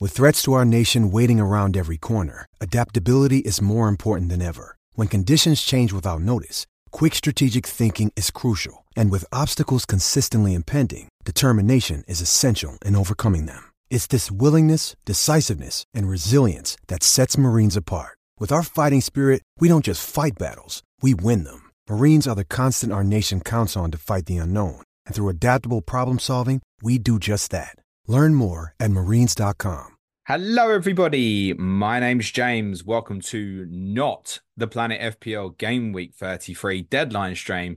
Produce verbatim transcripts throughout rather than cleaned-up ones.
With threats to our nation waiting around every corner, adaptability is more important than ever. When conditions change without notice, quick strategic thinking is crucial. And with obstacles consistently impending, determination is essential in overcoming them. It's this willingness, decisiveness, and resilience that sets Marines apart. With our fighting spirit, we don't just fight battles, we win them. Marines are the constant our nation counts on to fight the unknown. And through adaptable problem solving, we do just that. Learn more at marines dot com. Hello, everybody. My name's James. Welcome to Not the Planet F P L Game Week thirty-three deadline stream.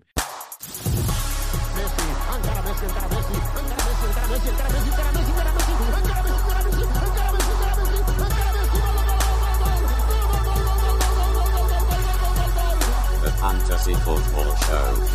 The Fantasy Football Show.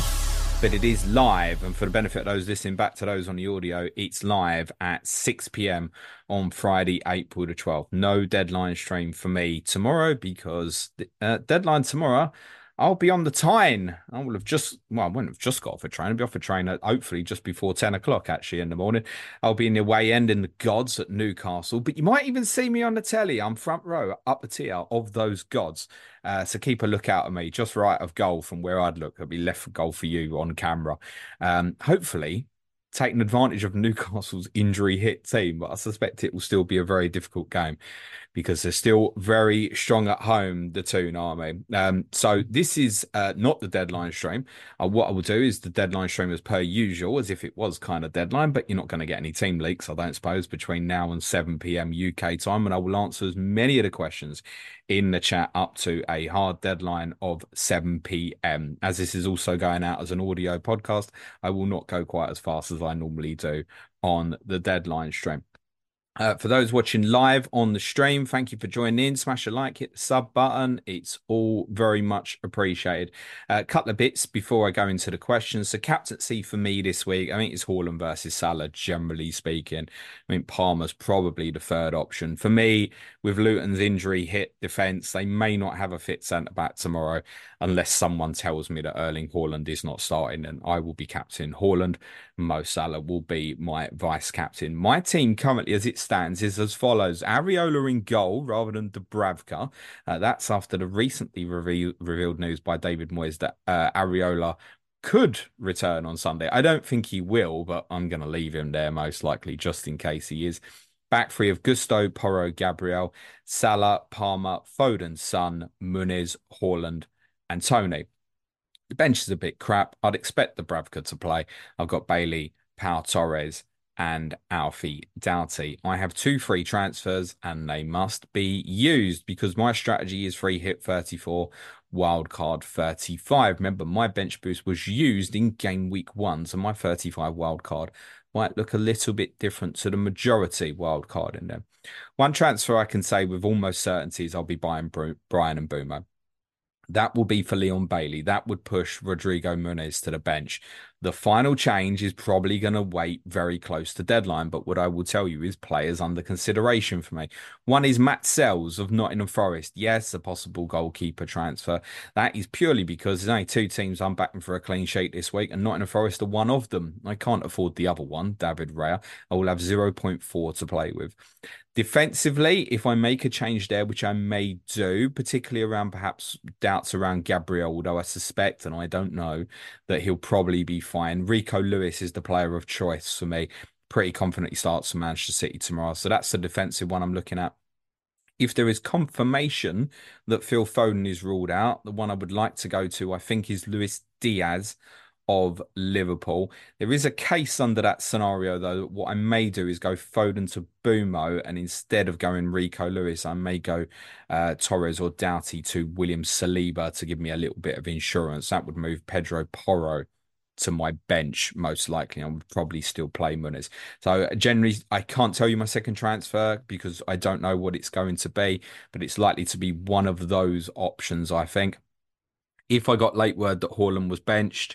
But it is live, and for the benefit of those listening back to those on the audio, it's live at six p.m. on Friday, April the twelfth. No deadline stream for me tomorrow because the uh, deadline tomorrow, I'll be on the Tyne. I will have just, well, I wouldn't have just got off a train. I'll be off a train at hopefully just before ten o'clock, actually, in the morning. I'll be in the away end in the Gods at Newcastle. But you might even see me on the telly. I'm front row, up the tier of those Gods. Uh, so keep a lookout at me, just right of goal from where I'd look. I'll be left for goal for you on camera. Um, hopefully, taking advantage of Newcastle's injury hit team. But I suspect it will still be a very difficult game, because they're still very strong at home, the Toon Army. Um, so this is uh, not the deadline stream. Uh, what I will do is the deadline stream as per usual, as if it was kind of deadline, but you're not going to get any team leaks, I don't suppose, between now and seven p.m. U K time. And I will answer as many of the questions in the chat up to a hard deadline of seven p.m. As this is also going out as an audio podcast, I will not go quite as fast as I normally do on the deadline stream. Uh, for those watching live on the stream, thank you for joining in. Smash a like, hit the sub button. It's all very much appreciated. A uh, couple of bits before I go into the questions. So captaincy for me this week, I think it's Haaland versus Salah, generally speaking. I mean, Palmer's probably the third option. For me, with Luton's injury hit defence, they may not have a fit centre-back tomorrow unless someone tells me that Erling Haaland is not starting, and I will be captain Haaland. Mo Salah will be my vice-captain. My team currently, as it stands, is as follows. Areola in goal rather than Dubravka. Uh, that's after the recently reveal, revealed news by David Moyes that uh, Areola could return on Sunday. I don't think he will, but I'm going to leave him there most likely just in case he is. Back three of Gusto, Porro, Gabriel, Salah, Palmer, Foden, Son, Muniz, Haaland, and Tony. The bench is a bit crap. I'd expect Dubravka to play. I've got Bailey, Pau Torres, and Alfie Doughty. I have two free transfers and they must be used because my strategy is free hit thirty-four, wildcard thirty-five. Remember, my bench boost was used in game week one, so my thirty-five wildcard might look a little bit different to the majority wildcard in there. One transfer I can say with almost certainty is I'll be buying Brian and Mbeumo. That will be for Leon Bailey. That would push Rodrigo Muniz to the bench. The final change is probably going to wait very close to deadline, but what I will tell you is players under consideration for me. One is Matt Sells of Nottingham Forest. Yes, a possible goalkeeper transfer. That is purely because there's only two teams I'm backing for a clean sheet this week, and Nottingham Forest are one of them. I can't afford the other one, David Raya. I will have zero point four to play with. Defensively, if I make a change there, which I may do, particularly around perhaps doubts around Gabriel, although I suspect, and I don't know, that he'll probably be fine. Rico Lewis is the player of choice for me. Pretty confident he starts for Manchester City tomorrow. So that's the defensive one I'm looking at. If there is confirmation that Phil Foden is ruled out, the one I would like to go to, I think, is Luis Diaz of Liverpool. There is a case under that scenario, though. What I may do is go Foden to Mbeumo, and instead of going Rico Lewis, I may go uh, Torres or Doughty to William Saliba to give me a little bit of insurance. That would move Pedro Porro to my bench, most likely. I would probably still play Muniz. So generally, I can't tell you my second transfer because I don't know what it's going to be, but it's likely to be one of those options, I think. If I got late word that Haaland was benched,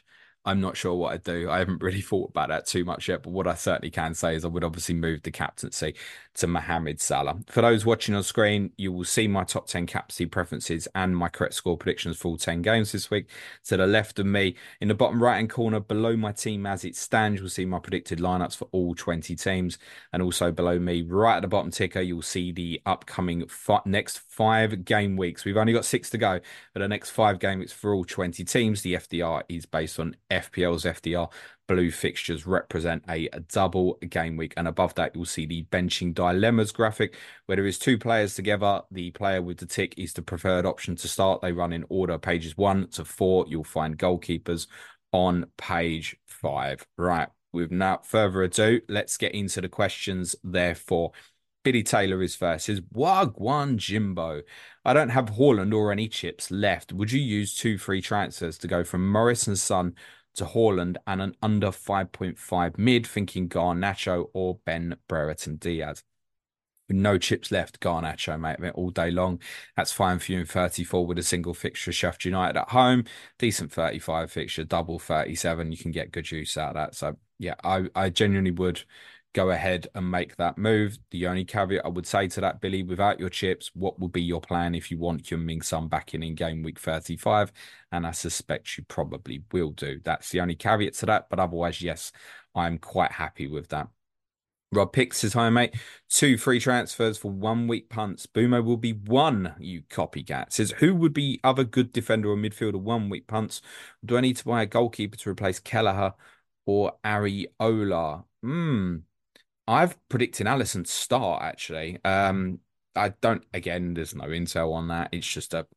I'm not sure what I'd do. I haven't really thought about that too much yet, but what I certainly can say is I would obviously move the captaincy to Mohamed Salah. For those watching on screen, you will see my top ten captaincy preferences and my correct score predictions for all ten games this week. To the left of me, in the bottom right-hand corner, below my team as it stands, you'll see my predicted lineups for all twenty teams. And also below me, right at the bottom ticker, you'll see the upcoming fi- next five game weeks. We've only got six to go, but the next five game weeks for all twenty teams. The F D R is based on F P L's F D R. Blue fixtures represent a double game week. And above that, you'll see the benching dilemmas graphic, where there is two players together. The player with the tick is the preferred option to start. They run in order, pages one to four. You'll find goalkeepers on page five. Right, without further ado, let's get into the questions, therefore. Billy Taylor is first. Says, Wagwan Jimbo. I don't have Haaland or any chips left. Would you use two free transfers to go from Morris and Son to Haaland and an under five point five mid, thinking Garnacho or Ben Brereton Diaz? With no chips left, Garnacho, mate, all day long. That's fine for you in thirty-four with a single fixture, Sheffield United at home. Decent thirty-five fixture, double thirty-seven. You can get good use out of that. So, yeah, I, I genuinely would go ahead and make that move. The only caveat I would say to that, Billy, without your chips, what will be your plan if you want Heung-min Son back in in game week thirty-five? And I suspect you probably will do. That's the only caveat to that. But otherwise, yes, I'm quite happy with that. Rob Picks says, hi, mate. Two free transfers for one week punts. Boomo will be one, you copycat. Says, who would be other good defender or midfielder one week punts? Do I need to buy a goalkeeper to replace Kelleher or Areola? Hmm. I've predicted Alisson to start, actually. Um, I don't, again, there's no intel on that. It's just a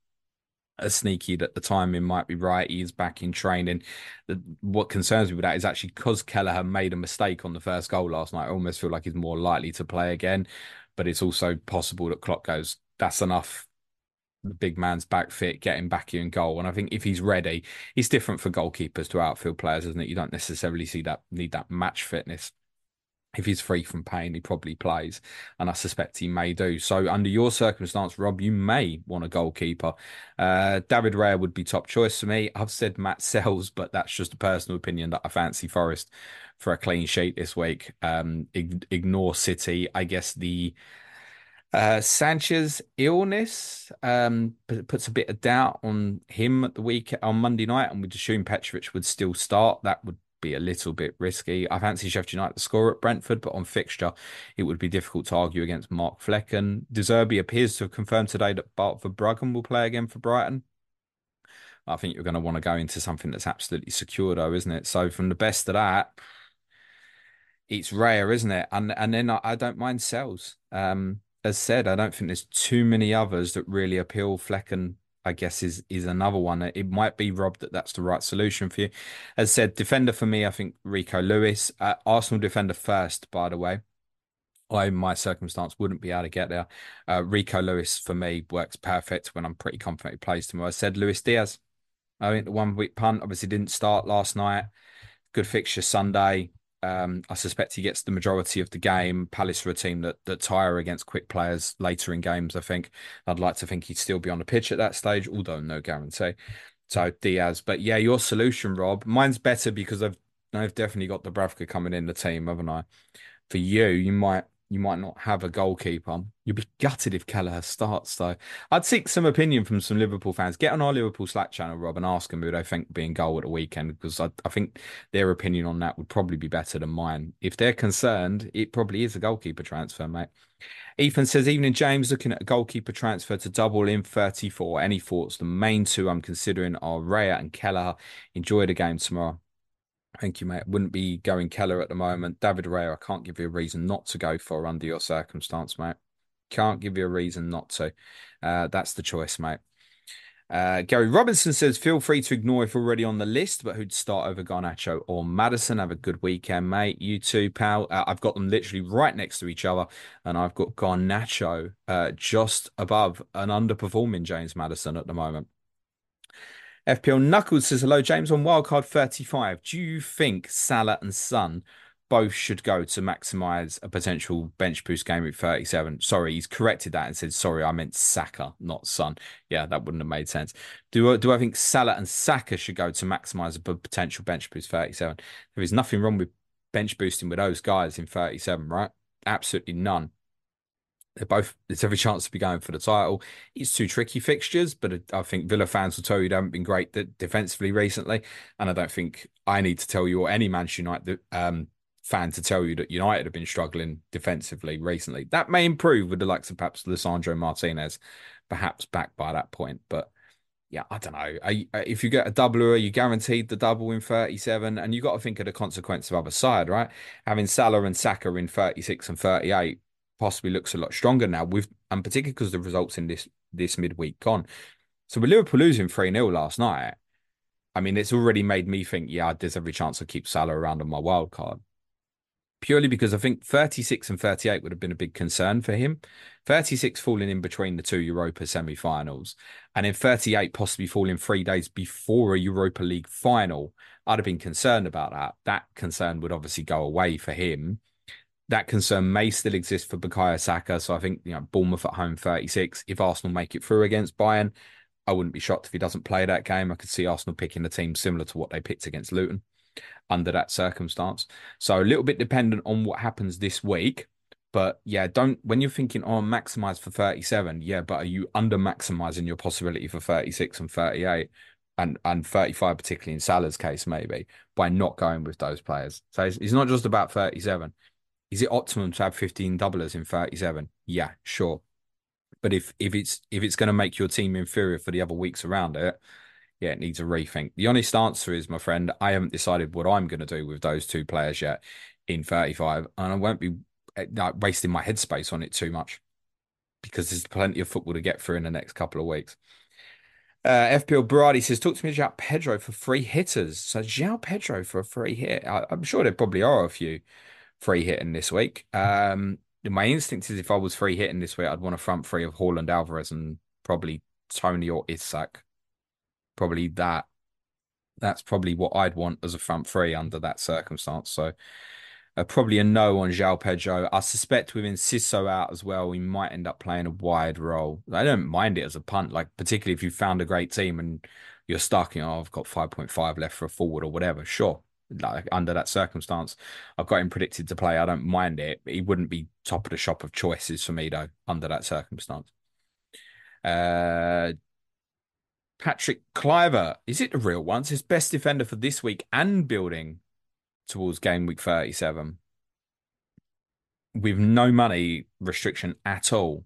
a sneaky that the timing might be right. He is back in training. The, what concerns me with that is actually because Kelleher made a mistake on the first goal last night. I almost feel like he's more likely to play again. But it's also possible that Klopp goes, that's enough. The big man's back fit, get him back in goal. And I think if he's ready, it's different for goalkeepers to outfield players, isn't it? You don't necessarily see that need that match fitness. If he's free from pain, he probably plays, and I suspect he may do. So under your circumstance, Rob, you may want a goalkeeper. Uh, David Raya would be top choice for me. I've said Matt Sells, but that's just a personal opinion that I fancy Forest for a clean sheet this week. Um, ig- ignore City. I guess the uh, Sanchez illness um, puts a bit of doubt on him at the week on Monday night, and we'd assume Petrovic would still start. That would be a little bit risky. I fancy Sheffield United to score at Brentford, but on fixture, it would be difficult to argue against Mark Flecken. De Zerbi appears to have confirmed today that Bartford Bruggen will play again for Brighton. I think you're going to want to go into something that's absolutely secure, though, isn't it? So from the best of that, it's rare, isn't it? And and then I, I don't mind Sells. Um, as said, I don't think there's too many others that really appeal. Flecken, I guess, is is another one. It might be, Rob, that that's the right solution for you. As said, defender for me, I think Rico Lewis. Uh, Arsenal defender first, by the way. I, in my circumstance, wouldn't be able to get there. Uh, Rico Lewis, for me, works perfect when I'm pretty confident he plays tomorrow. I said Luis Diaz. I think the one-week punt obviously didn't start last night. Good fixture Sunday. Um, I suspect he gets the majority of the game. Palace are a team that that tire against quick players later in games, I think. I'd like to think he'd still be on the pitch at that stage, although no guarantee. So Diaz. But yeah, your solution, Rob. Mine's better because I've I've definitely got Dubravka coming in the team, haven't I? For you, you might you might not have a goalkeeper. You'll be gutted if Kelleher starts, though. I'd seek some opinion from some Liverpool fans. Get on our Liverpool Slack channel, Rob, and ask them who they think being goal at the weekend, because I, I think their opinion on that would probably be better than mine. If they're concerned, it probably is a goalkeeper transfer, mate. Ethan says, evening, James, looking at a goalkeeper transfer to double in thirty-four. Any thoughts? The main two I'm considering are Raya and Kelleher. Enjoy the game tomorrow. Thank you, mate. Wouldn't be going Keller at the moment. David Raya, I can't give you a reason not to go for under your circumstance, mate. Can't give you a reason not to. Uh, that's the choice, mate. Uh, Gary Robinson says, feel free to ignore if already on the list, but who'd start over Garnacho or Maddison? Have a good weekend, mate. You too, pal. Uh, I've got them literally right next to each other, and I've got Garnacho uh, just above an underperforming James Maddison at the moment. F P L Knuckles says, hello, James. On wildcard thirty-five, do you think Salah and Son both should go to maximize a potential bench boost game at thirty-seven. Sorry, he's corrected that and said, sorry, I meant Saka, not Son. Yeah, that wouldn't have made sense. Do, I- do I think Salah and Saka should go to maximize a potential bench boost thirty-seven? There is nothing wrong with bench boosting with those guys in thirty-seven, right? Absolutely none. They're both, it's every chance to be going for the title. It's two tricky fixtures, but I think Villa fans will tell you they haven't been great defensively recently. And I don't think I need to tell you or any Manchester United um, fan to tell you that United have been struggling defensively recently. That may improve with the likes of perhaps Lisandro Martinez, perhaps back by that point. But yeah, I don't know. If you get a double, are you guaranteed the double in thirty-seven? And you got to think of the consequence of other side, right? Having Salah and Saka in thirty-six and thirty-eight possibly looks a lot stronger now, with and particularly because the results in this this midweek gone. So with Liverpool losing three nil last night, I mean, it's already made me think, yeah, there's every chance I'll keep Salah around on my wild card. Purely because I think thirty-six and thirty-eight would have been a big concern for him. thirty-six falling in between the two Europa semi-finals, and then thirty-eight possibly falling three days before a Europa League final. I'd have been concerned about that. That concern would obviously go away for him. That concern may still exist for Bukayo Saka. So I think, you know, Bournemouth at home thirty-six. If Arsenal make it through against Bayern, I wouldn't be shocked if he doesn't play that game. I could see Arsenal picking a team similar to what they picked against Luton under that circumstance. So a little bit dependent on what happens this week. But yeah, don't, when you're thinking, oh, maximize for thirty-seven, yeah, but are you under maximizing your possibility for thirty-six and thirty-eight and, and thirty-five, particularly in Salah's case, maybe, by not going with those players? So it's, it's not just about thirty-seven. Is it optimum to have fifteen doublers in thirty-seven? Yeah, sure. But if if it's if it's going to make your team inferior for the other weeks around it, yeah, it needs a rethink. The honest answer is, my friend, I haven't decided what I'm going to do with those two players yet in thirty-five, and I won't be like, wasting my headspace on it too much because there's plenty of football to get through in the next couple of weeks. Uh, F P L Berardi says, talk to me about Pedro for free hitters. So João Pedro for a free hit. I, I'm sure there probably are a few free hitting this week. Um, my instinct is if I was free hitting this week, I'd want a front three of Haaland, Alvarez, and probably Tony or Isak. Probably that. That's probably what I'd want as a front three under that circumstance. So uh, probably a no on João Pedro. I suspect with Enciso out as well, we might end up playing a wide role. I don't mind it as a punt, like particularly if you found a great team and you're stuck, you know, oh, I've got five point five left for a forward or whatever. Sure. Like under that circumstance, I've got him predicted to play. I don't mind it. He wouldn't be top of the shop of choices for me though, under that circumstance. Uh, Patrick Cliver, is it the real one? It's his best defender for this week and building towards game week thirty-seven with no money restriction at all.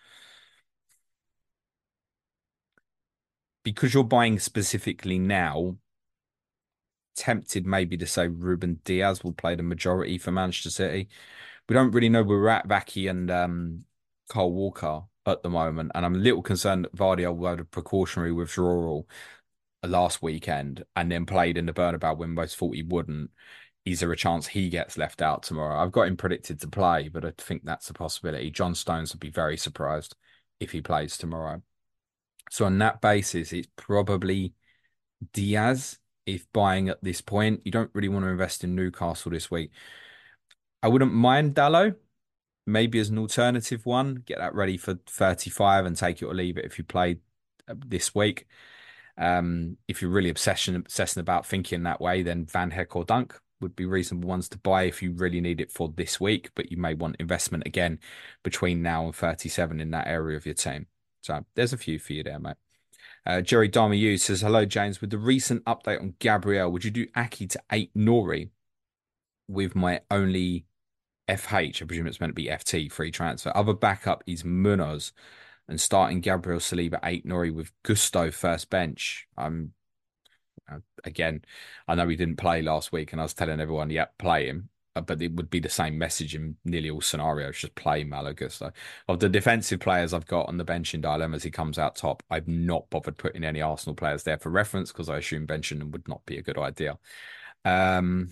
Because you're buying specifically now, tempted maybe to say Ruben Diaz will play the majority for Manchester City. We don't really know where we're at, Vaki and um, Kyle Walker at the moment, and I'm a little concerned that Vardy will have a precautionary withdrawal last weekend and then played in the Bernabeu when most thought he wouldn't. Is there a chance he gets left out tomorrow? I've got him predicted to play, but I think that's a possibility. John Stones would be very surprised if he plays tomorrow. So on that basis, it's probably Diaz. If buying at this point, you don't really want to invest in Newcastle this week. I wouldn't mind Dalot, maybe as an alternative one. Get that ready for thirty-five and take it or leave it if you play this week. Um, if you're really obsession obsessing about thinking that way, then Van Heck or Dunk would be reasonable ones to buy if you really need it for this week. But you may want investment again between now and thirty-seven in that area of your team. So there's a few for you there, mate. Uh, Jerry Darmy says, hello, James. With the recent update on Gabriel, would you do Aki to eight Nori with my only F H? I presume it's meant to be F T, free transfer. Other backup is Munoz and starting Gabriel Saliba eight Nori with Gusto first bench. Um, again, I know he didn't play last week and I was telling everyone, yeah, play him. But it would be the same message in nearly all scenarios. Just play Malo Gusto. Of the defensive players I've got on the bench in dilemmas, he comes out top. I've not bothered putting any Arsenal players there for reference because I assume benching them would not be a good idea. Um,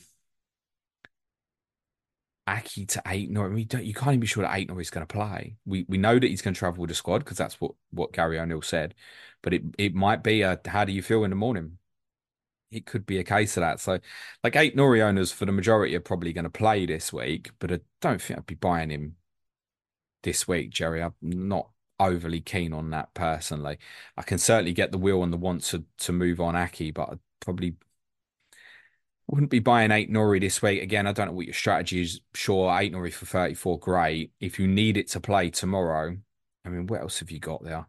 Aki to eight Nor. We don't, you can't even be sure that eight Nor is going to play. We we know that he's going to travel with the squad because that's what, what Gary O'Neill said. But it, it might be a, how do you feel in the morning? it could be a case of that. So, like eight Nori owners for the majority are probably going to play this week, but I don't think I'd be buying him this week, Jerry. I'm not overly keen on that personally. I can certainly get the will and the want to to move on Aki, but I probably wouldn't be buying eight Nori this week. Again, I don't know what your strategy is. Sure, eight Nori for thirty-four, great. If you need it to play tomorrow, I mean, what else have you got there?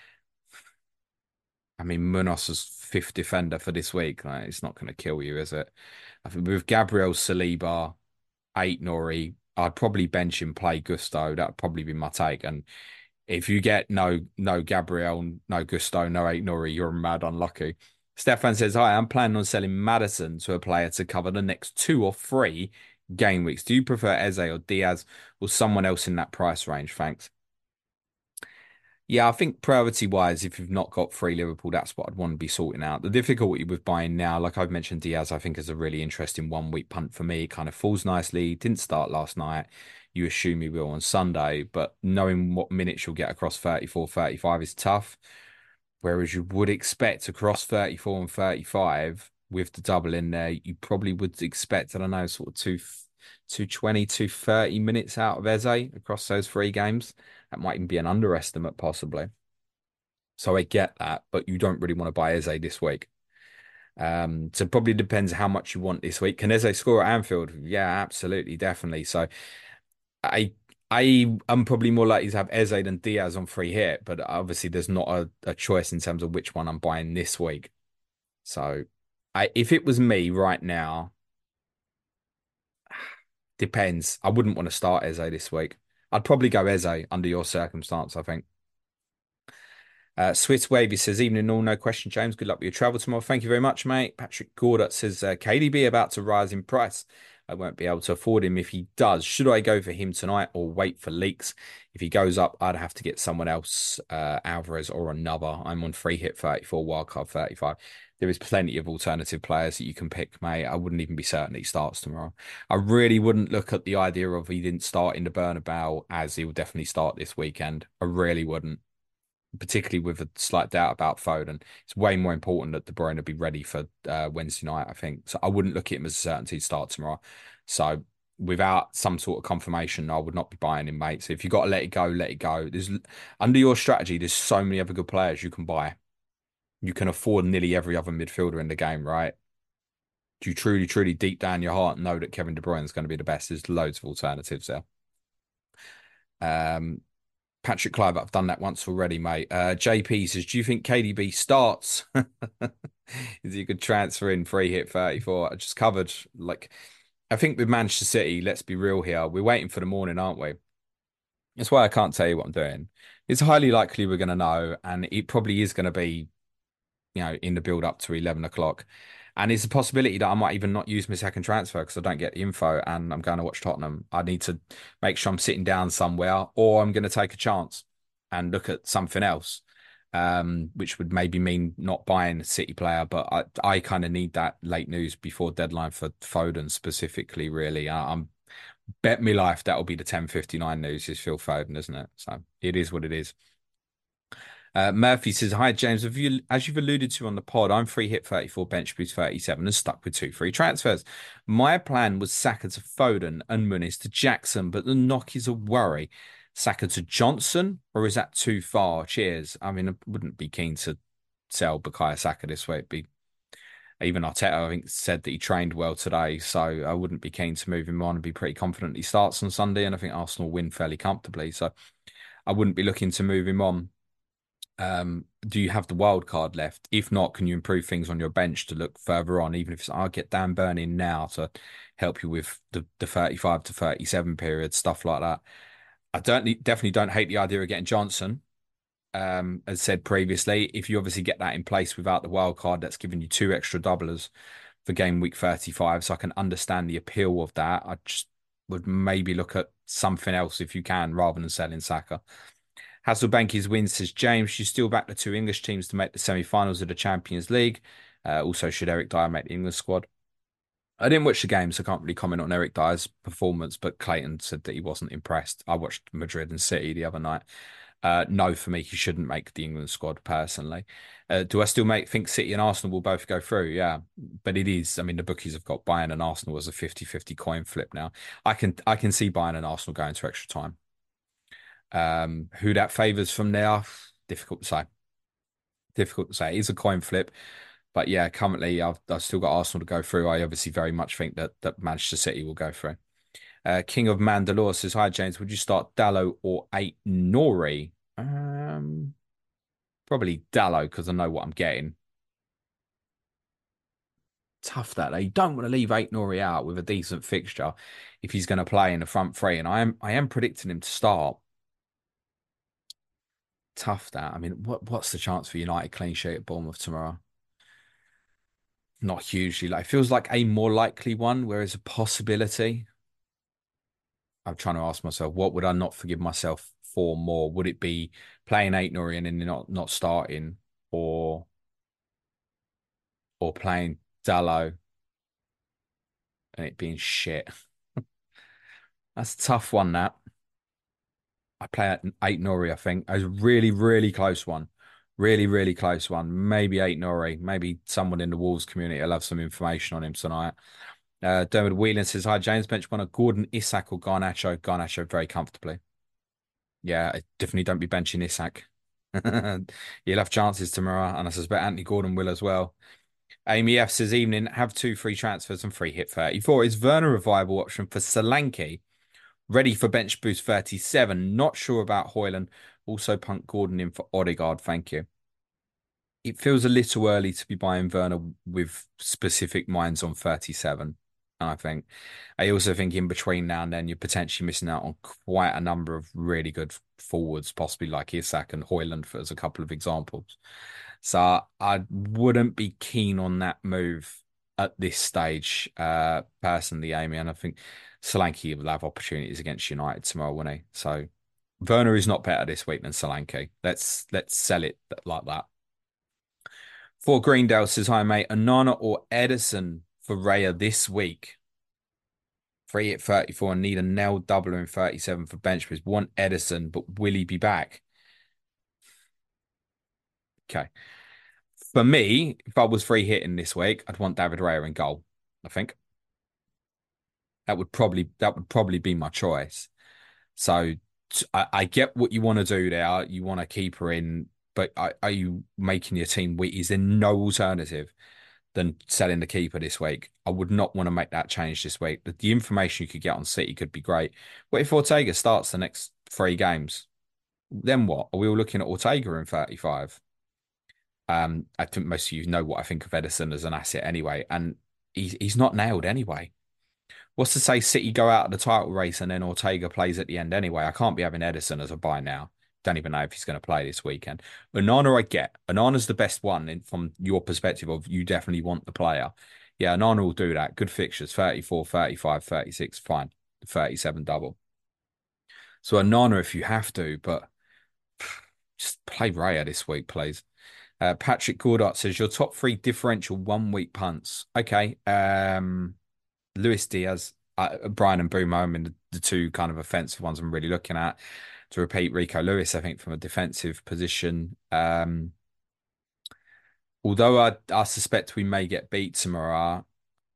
I mean, Munoz is fifth defender for this week. Like, it's not going to kill you, is it? I think with Gabriel Saliba, eight Nori, I'd probably bench him, play Gusto. That'd probably be my take. And if you get no no Gabriel, no Gusto, no eight Nori, you're mad unlucky. Stefan says, hi, I'm planning on selling Madison to a player to cover the next two or three game weeks. Do you prefer Eze or Diaz or someone else in that price range? Thanks. Yeah, I think priority wise, if you've not got free Liverpool, that's what I'd want to be sorting out. The difficulty with buying now, like I've mentioned, Diaz, I think is a really interesting one week punt for me. It kind of falls nicely. Didn't start last night. You assume he will on Sunday, but knowing what minutes you'll get across thirty-four, thirty-five is tough. Whereas you would expect across thirty-four and thirty-five with the double in there, you probably would expect, I don't know, sort of two, two twenty, two thirty minutes out of Eze across those three games. That might even be an underestimate, possibly. So I get that, but you don't really want to buy Eze this week. Um, so it probably depends how much you want this week. Can Eze score at Anfield? Yeah, absolutely, definitely. So I I am probably more likely to have Eze than Diaz on free hit, but obviously there's not a, a choice in terms of which one I'm buying this week. So I if it was me right now, depends. I wouldn't want to start Eze this week. I'd probably go Eze under your circumstance, I think. Uh, Swiss Wavy says, evening all, no question, James. Good luck with your travel tomorrow. Thank you very much, mate. Patrick Gordot says, uh, K D B about to rise in price. I won't be able to afford him if he does. Should I go for him tonight or wait for leaks? If he goes up, I'd have to get someone else, uh, Alvarez or another. I'm on free hit thirty-four, wildcard thirty-five. There is plenty of alternative players that you can pick, mate. I wouldn't even be certain he starts tomorrow. I really wouldn't look at the idea of he didn't start in the Bernabeu as he will definitely start this weekend. I really wouldn't, particularly with a slight doubt about Foden. It's way more important that De Bruyne be ready for uh, Wednesday night, I think. So I wouldn't look at him as a certainty to start tomorrow. So without some sort of confirmation, I would not be buying him, mate. So if you've got to let it go, let it go. There's under your strategy, there's so many other good players you can buy. You can afford nearly every other midfielder in the game, right? Do you truly, truly deep down your heart know that Kevin De Bruyne is going to be the best? There's loads of alternatives there. Um, Patrick Clive, I've done that once already, mate. Uh, J P says, do you think K D B starts? Is he a good transfer in free hit thirty-four? I just covered, like, I think with Manchester City, let's be real here. We're waiting for the morning, aren't we? That's why I can't tell you what I'm doing. It's highly likely we're going to know, and it probably is going to be, you know, in the build up to eleven o'clock. And it's a possibility that I might even not use my second transfer because I don't get the info and I'm going to watch Tottenham. I need to make sure I'm sitting down somewhere, or I'm going to take a chance and look at something else, um, which would maybe mean not buying a City player. But I, I kind of need that late news before deadline for Foden specifically, really. I, I'm bet me life that'll be the ten fifty-nine news is Phil Foden, isn't it? So it is what it is. Uh, Murphy says, hi, James. Have you, as you've alluded to on the pod, I'm free hit thirty-four, bench boost thirty-seven and stuck with two free transfers. My plan was Saka to Foden and Muniz to Jackson, but the knock is a worry. Saka to Johnson, or is that too far? Cheers. I mean, I wouldn't be keen to sell Bukayo Saka this way. It'd be, even Arteta, I think, said that he trained well today, so I wouldn't be keen to move him on and be pretty confident he starts on Sunday, and I think Arsenal win fairly comfortably, so I wouldn't be looking to move him on. Um, do you have the wild card left? If not, can you improve things on your bench to look further on? Even if it's, I'll get Dan Burn in now to help you with the, the thirty-five to thirty-seven period, stuff like that. I don't definitely don't hate the idea of getting Johnson. Um, as said previously, if you obviously get that in place without the wild card, that's giving you two extra doublers for game week thirty-five. So I can understand the appeal of that. I just would maybe look at something else if you can, rather than selling Saka. Hasselbank's win says, James, you still back the two English teams to make the semi-finals of the Champions League. Uh, also, should Eric Dyer make the England squad? I didn't watch the game, so I can't really comment on Eric Dyer's performance, but Clayton said that he wasn't impressed. I watched Madrid and City the other night. Uh, no, for me, he shouldn't make the England squad personally. Uh, do I still make think City and Arsenal will both go through? Yeah, but it is. I mean, the bookies have got Bayern and Arsenal as a fifty-fifty coin flip now. I can I can see Bayern and Arsenal going to extra time. Um, who that favours from there? Difficult to say. Difficult to say. It's a coin flip, but yeah, currently I've I've still got Arsenal to go through. I obviously very much think that that Manchester City will go through. Uh, King of Mandalore says, "Hi James, would you start Dallo or eight Nori?" Um, probably Dallo because I know what I'm getting. Tough that you don't want to leave eight Nori out with a decent fixture if he's going to play in the front three, and I am I am predicting him to start. Tough that. I mean, what what's the chance for United clean sheet at Bournemouth tomorrow? Not hugely. Like, it feels like a more likely one, whereas a possibility. I'm trying to ask myself, what would I not forgive myself for more? Would it be playing eight Nori and then not not starting, or or playing Dallo and it being shit? That's a tough one, that. I play at eight Nori, I think. It was a really, really close one. Really, really close one. Maybe eight Nori. Maybe someone in the Wolves community will have some information on him tonight. Uh, Dermot Whelan says, "Hi, James. Bench one of Gordon, Isak, or Garnacho. Garnacho very comfortably." Yeah, definitely don't be benching Isak. You'll have chances tomorrow, and I suspect Anthony Gordon will as well. Amy F says, "Evening, have two free transfers and free hit thirty-four. Is Werner a viable option for Solanke? Ready for bench boost thirty-seven. Not sure about Hoyland. Also punt Gordon in for Odegaard. Thank you." It feels a little early to be buying Werner with specific minds on thirty-seven. I think. I also think in between now and then you're potentially missing out on quite a number of really good forwards, possibly like Isak and Hoyland for as a couple of examples. So I wouldn't be keen on that move at this stage, uh, personally, Amy. And I think Solanke will have opportunities against United tomorrow, won't he? So Werner is not better this week than Solanke. Let's let's sell it like that. For Greendale says, "Hi mate, Onana or Ederson for Raya this week? Free at thirty-four and need a nail doubler in thirty-seven for bench boost. Want Ederson, but will he be back?" Okay. For me, if I was free hitting this week, I'd want David Raya in goal. I think that would probably that would probably be my choice. So I, I get what you want to do there. You want to keep her in, but are, are you making your team weak? Is there no alternative than selling the keeper this week? I would not want to make that change this week. The, the information you could get on City could be great. What if Ortega starts the next three games? Then what? Are we all looking at Ortega in thirty-five? Um, I think most of you know what I think of Ederson as an asset anyway, and he's he's not nailed anyway. What's to say City go out of the title race and then Ortega plays at the end anyway? I can't be having Ederson as a buy now. Don't even know if he's going to play this weekend. Onana, I get. Onana's the best one in, from your perspective of you definitely want the player. Yeah, Onana will do that. Good fixtures, thirty-four, thirty-five, thirty-six, fine. thirty-seven double. So Onana if you have to, but just play Raya this week, please. Uh, Patrick Gordart says, "Your top three differential one-week punts." Okay. Um, Luis Diaz, uh, Brian and Boom, I mean, the, the two kind of offensive ones I'm really looking at. To repeat, Rico Lewis, I think, from a defensive position. Um, although I, I suspect we may get beat tomorrow,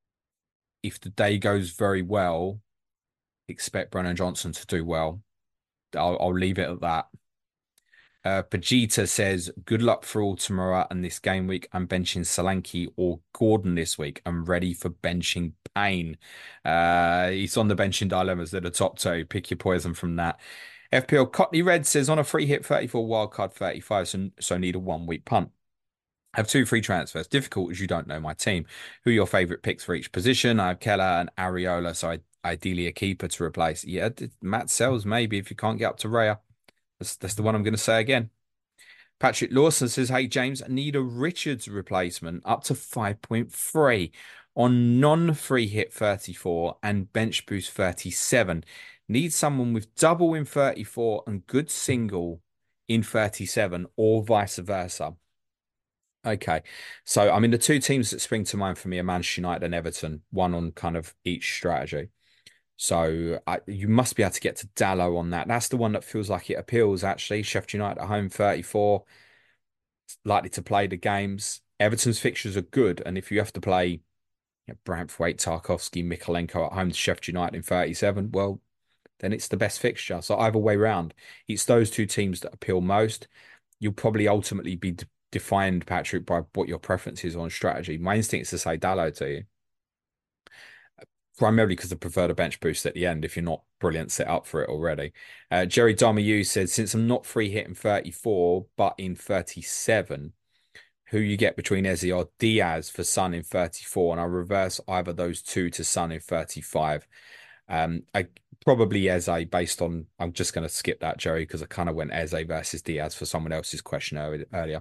if the day goes very well, expect Brennan Johnson to do well. I'll, I'll leave it at that. Uh, Pajita says, "Good luck for all tomorrow and this game week. I'm benching Solanke or Gordon this week. I'm ready for benching Payne." Uh, he's on the benching dilemmas that are top two. Pick your poison from that. F P L Cottney Red says, "On a free hit thirty-four, wildcard thirty-five, so, so need a one-week punt. Have two free transfers. Difficult as you don't know my team. Who are your favourite picks for each position? I have Keller and Areola, so I, ideally a keeper to replace." Yeah, Matt Sells maybe if you can't get up to Raya. That's, that's the one I'm going to say again. Patrick Lawson says, "Hey, James, I need a Richards replacement up to five point three on non-free hit thirty-four and bench boost thirty-seven. Need someone with double in thirty-four and good single in thirty-seven or vice versa." Okay. So, I mean, the two teams that spring to mind for me are Manchester United and Everton, one on kind of each strategy. So I, you must be able to get to Dallow on that. That's the one that feels like it appeals, actually. Sheffield United at home, thirty-four, likely to play the games. Everton's fixtures are good. And if you have to play you know, Branthwaite, Tarkowski, Mikolenko at home to Sheffield United in thirty-seven, well, then it's the best fixture. So either way round, it's those two teams that appeal most. You'll probably ultimately be d defined, Patrick, by what your preference is on strategy. My instinct is to say Dallow to you, primarily because I prefer the bench boost at the end if you're not brilliant set up for it already. Uh, Jerry Darmayu said, since I'm not free hitting thirty-four, but in thirty-seven, who you get between Eze or Diaz for Son in thirty-four, and I reverse either those two to Son in thirty-five. Um, I probably Eze based on, I'm just going to skip that, Jerry, because I kind of went Eze versus Diaz for someone else's question earlier.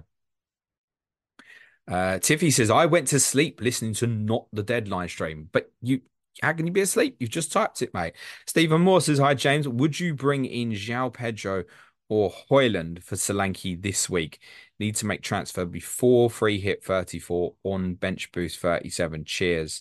Uh, Tiffy says, I went to sleep listening to Not the Deadline stream, but you, how can you be asleep? You've just typed it, mate. Stephen Moore says, hi, James. Would you bring in João Pedro or Højlund for Solanke this week? Need to make transfer before free hit thirty-four on bench boost thirty-seven. Cheers.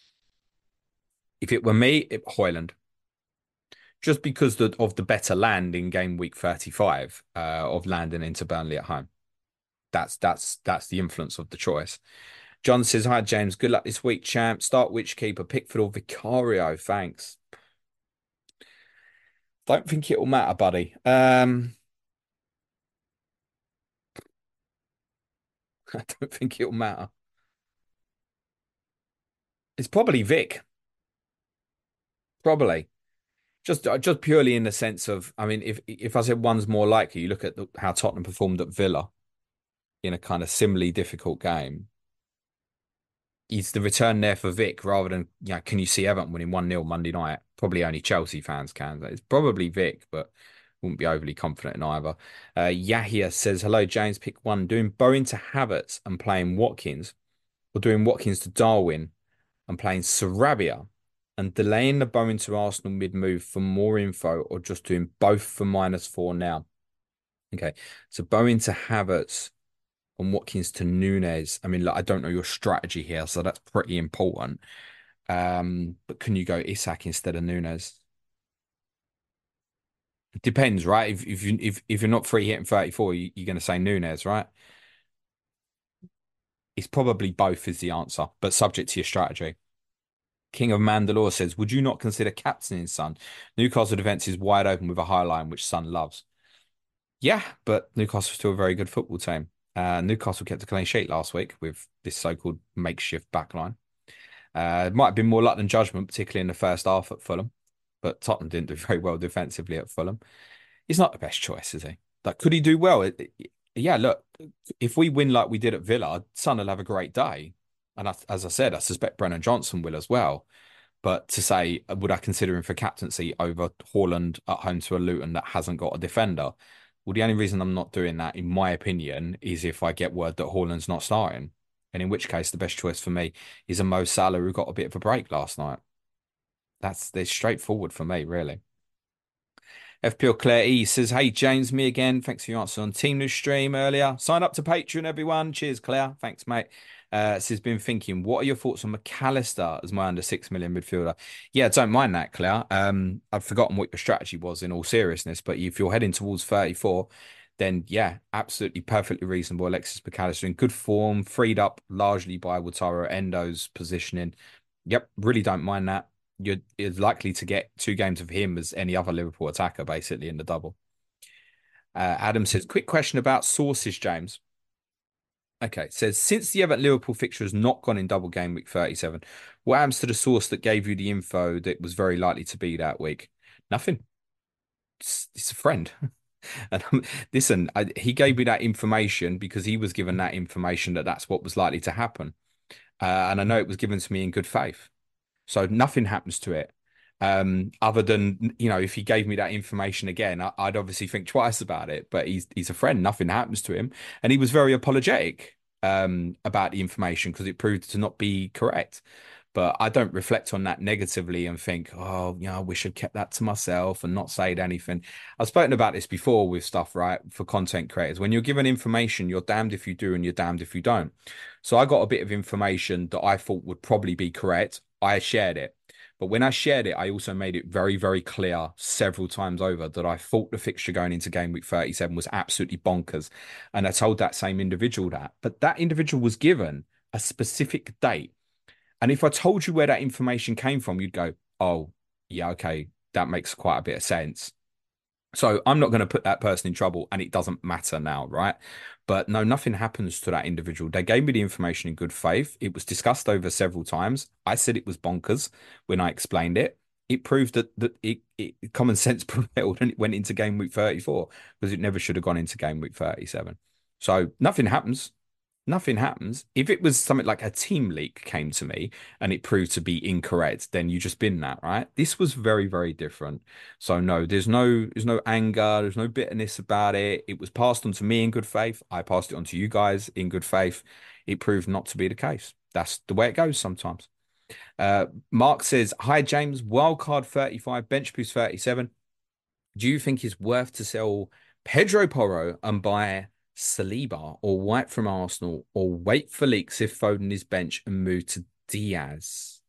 If it were me, it Højlund. Just because the, of the better land in game week thirty-five uh, of landing into Burnley at home. That's that's that's the influence of the choice. John says, hi, James. Good luck this week, champ. Start which keeper, Pickford or Vicario? Thanks. Don't think it'll matter, buddy. Um, I don't think it'll matter. It's probably Vic. Probably. Just just purely in the sense of, I mean, if if I said one's more likely, you look at the, how Tottenham performed at Villa in a kind of similarly difficult game. Is the return there for Vic rather than, you know, can you see Everton winning one nil Monday night? Probably only Chelsea fans can. It's probably Vic, but wouldn't be overly confident in either. Uh, Yahya says, hello, James. Pick one. Doing Bowen to Havertz and playing Watkins, or doing Watkins to Darwin and playing Sarabia and delaying the Bowen to Arsenal mid-move for more info, or just doing both for minus four now? Okay, so Bowen to Havertz and Watkins to Nunes. I mean, like, I don't know your strategy here, so that's pretty important. Um, but can you go Isak instead of Nunes? It depends, right? If if you if if you're not free hitting thirty-four, you, you're going to say Nunes, right? It's probably both is the answer, but subject to your strategy. King of Mandalore says, would you not consider captaining Son? Newcastle defense is wide open with a high line, which Son loves. Yeah, but Newcastle's still a very good football team. Uh, Newcastle kept a clean sheet last week with this so-called makeshift backline. Uh, it might have been more luck than judgment, particularly in the first half at Fulham. But Tottenham didn't do very well defensively at Fulham. He's not the best choice, is he? Like, could he do well? It, it, yeah, look, if we win like we did at Villa, Son will have a great day. And I, as I said, I suspect Brennan Johnson will as well. But to say, would I consider him for captaincy over Haaland at home to a Luton that hasn't got a defender? Well, the only reason I'm not doing that, in my opinion, is if I get word that Haaland's not starting. And in which case, the best choice for me is a Mo Salah who got a bit of a break last night. That's, that's straightforward for me, really. F P L Claire E says, hey, James, me again. Thanks for your answer on Team News stream earlier. Sign up to Patreon, everyone. Cheers, Claire. Thanks, mate. Uh, she's been thinking, what are your thoughts on McAllister as my under six million midfielder? Yeah, don't mind that, Claire. Um, I've forgotten what your strategy was in all seriousness, but if you're heading towards thirty-four, then yeah, absolutely perfectly reasonable. Alexis McAllister in good form, freed up largely by Wataru Endo's positioning. Yep, really don't mind that. You're, you're likely to get two games of him as any other Liverpool attacker, basically, in the double. Uh, Adam says, quick question about sources, James. Okay, it says, since the Everton Liverpool fixture has not gone in double game week thirty-seven, what happens to the source that gave you the info that was very likely to be that week? Nothing. It's, it's a friend. And um, listen, I, he gave me that information because he was given that information that that's what was likely to happen. Uh, and I know it was given to me in good faith. So nothing happens to it. Um, other than, you know, if he gave me that information again, I, I'd obviously think twice about it. But he's he's a friend. Nothing happens to him. And he was very apologetic um, about the information because it proved to not be correct. But I don't reflect on that negatively and think, oh, you know, I wish I'd kept that to myself and not said anything. I've spoken about this before with stuff, right, for content creators. When you're given information, you're damned if you do and you're damned if you don't. So I got a bit of information that I thought would probably be correct. I shared it. But when I shared it, I also made it very, very clear several times over that I thought the fixture going into game week thirty-seven was absolutely bonkers. And I told that same individual that. But that individual was given a specific date. And if I told you where that information came from, you'd go, oh, yeah, okay, that makes quite a bit of sense. So I'm not going to put that person in trouble, and it doesn't matter now, right? But no, nothing happens to that individual. They gave me the information in good faith. It was discussed over several times. I said it was bonkers when I explained it. It proved that that it, it common sense prevailed, and it went into game week thirty-four because it never should have gone into game week thirty-seven. So nothing happens. Nothing happens. If it was something like a team leak came to me and it proved to be incorrect, then you just bin that, right? This was very, very different. So no, there's no there's no anger, there's no bitterness about it. It was passed on to me in good faith. I passed it on to you guys in good faith. It proved not to be the case. That's the way it goes sometimes. Uh, Mark says, "Hi James, wildcard thirty-five, bench boost thirty-seven. Do you think it's worth to sell Pedro Porro and buy Saliba or White from Arsenal, or wait for leaks if Foden is bench and move to Diaz?"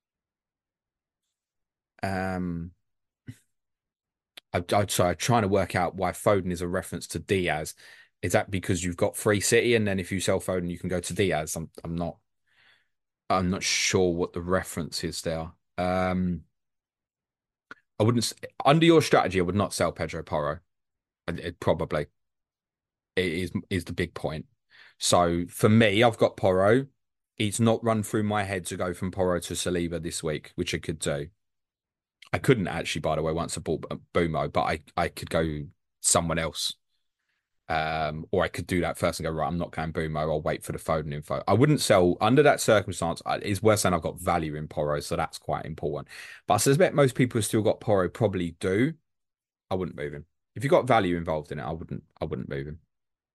Um, I, I, sorry, I'm trying to work out why Foden is a reference to Diaz. Is that because you've got free City, and then if you sell Foden, you can go to Diaz? I'm, I'm not, I'm not sure what the reference is there. Um, I wouldn't, under your strategy, I would not sell Pedro Porro. It, it probably it is is the big point. So for me, I've got Porro. It's not run through my head to go from Porro to Saliba this week, which I could do. I couldn't actually, by the way, once I bought Boomo, but I, I could go someone else. Um, or I could do that first and go, right, I'm not going Boomo. I'll wait for the Foden info. I wouldn't sell under that circumstance. It's worse than I've got value in Porro, so that's quite important. But I suspect most people who still got Porro probably do. I wouldn't move him. If you got value involved in it, I wouldn't I wouldn't move him.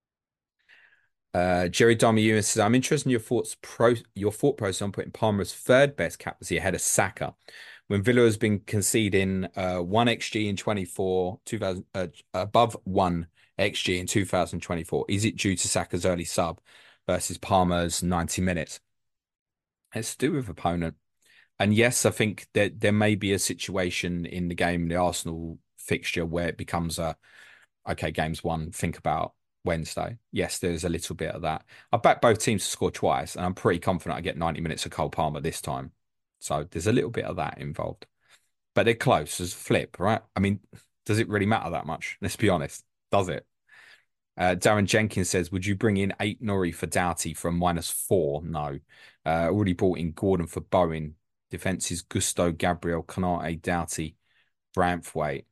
Uh, Jerry Darmy says, I'm interested in your thoughts pro your thought process on putting Palmer's third best captaincy ahead of Saka. When Villa has been conceding uh, one X G in twenty-four, two thousand, uh, above one X G in two thousand twenty-four, is it due to Saka's early sub versus Palmer's ninety minutes? It's to do with opponent. And yes, I think that there may be a situation in the game, the Arsenal fixture, where it becomes a, okay, game's won, think about Wednesday. Yes, there's a little bit of that. I back both teams to score twice, and I'm pretty confident I get ninety minutes of Cole Palmer this time. So there's a little bit of that involved. But they're close as a flip, right? I mean, does it really matter that much? Let's be honest. Does it? Uh, Darren Jenkins says, would you bring in eight Nori for Doughty from minus four? No. Uh, already brought in Gordon for Bowen. Defense is Gusto, Gabriel, Canate, Doughty, Branthwaite.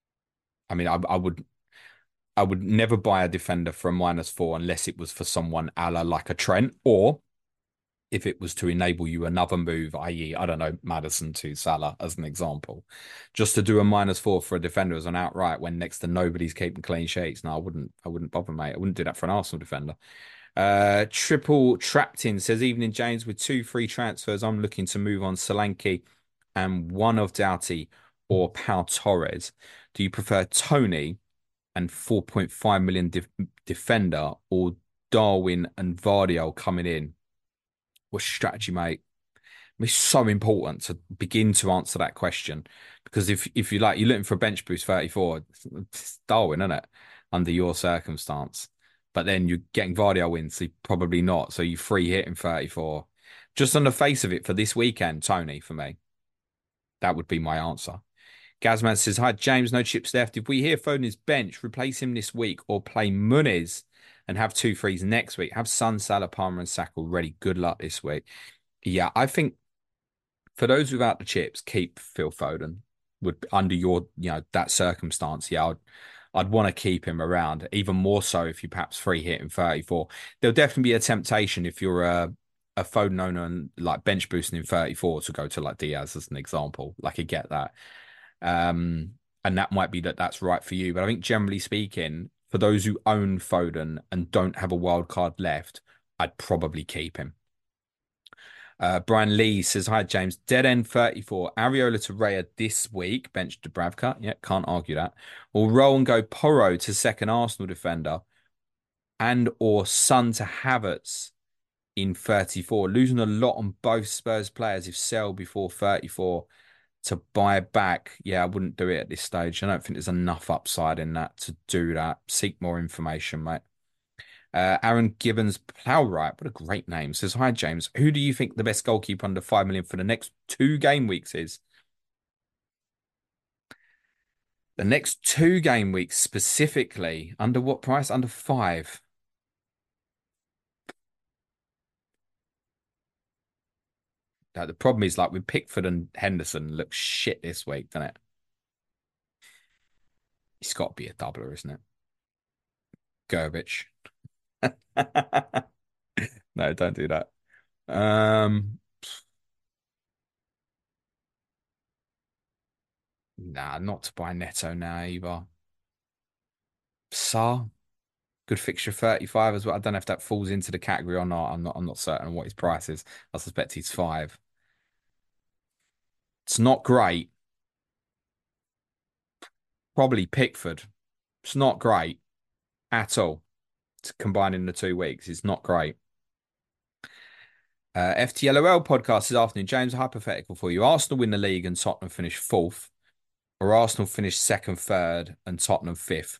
I mean, I, I would I would never buy a defender for a minus four unless it was for someone a la like a Trent, or if it was to enable you another move, that is, I don't know, Maddison to Salah as an example. Just to do a minus four for a defender as an outright when next to nobody's keeping clean sheets. No, I wouldn't I wouldn't bother, mate. I wouldn't do that for an Arsenal defender. Uh, Triple Trapped In says, evening, James, with two free transfers, I'm looking to move on Solanke and one of Doughty or Pau Torres. Do you prefer Tony and four point five million def defender, or Darwin and Vardiol coming in? What's your strategy, mate? It's so important to begin to answer that question, because if if you like, you're looking for a bench boost thirty-four, it's Darwin, isn't it? Under your circumstance. But then you're getting Vardiol wins, so probably not. So you free hit in thirty-four. Just on the face of it for this weekend, Tony, for me. That would be my answer. Gazman says, hi, James, no chips left. If we hear Foden is bench, replace him this week or play Muniz and have two threes next week. Have Son, Salah, Palmer and Saka ready. Good luck this week. Yeah, I think for those without the chips, keep Phil Foden. Would under your, you know, that circumstance, yeah, I'd, I'd want to keep him around, even more so if you perhaps free hit in thirty-four. There'll definitely be a temptation if you're a, a Foden owner and like bench boosting in thirty-four to go to like Diaz as an example. Like, I get that. Um, and that might be that that's right for you. But I think generally speaking, for those who own Foden and don't have a wild card left, I'd probably keep him. Uh, Brian Lee says, hi, James. Dead end thirty-four. Areola to Raya this week. Bench to Dubravka. Yeah, can't argue that. Or roll and go Porro to second Arsenal defender. And or Son to Havertz in thirty-four. Losing a lot on both Spurs players if sell before thirty-four. To buy back, yeah, I wouldn't do it at this stage. I don't think there's enough upside in that to do that. Seek more information, mate. Uh, Aaron Gibbons Plowright, what a great name. Says, hi, James. Who do you think the best goalkeeper under five million for the next two game weeks is? The next two game weeks specifically, under what price? Under five. Now, the problem is, like, with Pickford and Henderson, looks shit this week, doesn't it? It's got to be a doubler, isn't it? Gervich. No, don't do that. Um, nah, not to buy Neto now either. Sa, good fixture thirty-five as well. I don't know if that falls into the category or not. I'm not. I'm not certain what his price is. I suspect he's five. It's not great. Probably Pickford. It's not great at all. Combining the two weeks, it's not great. Uh, F T L O L podcast this afternoon. James, hypothetical for you. Arsenal win the league and Tottenham finish fourth, or Arsenal finish second, third, and Tottenham fifth.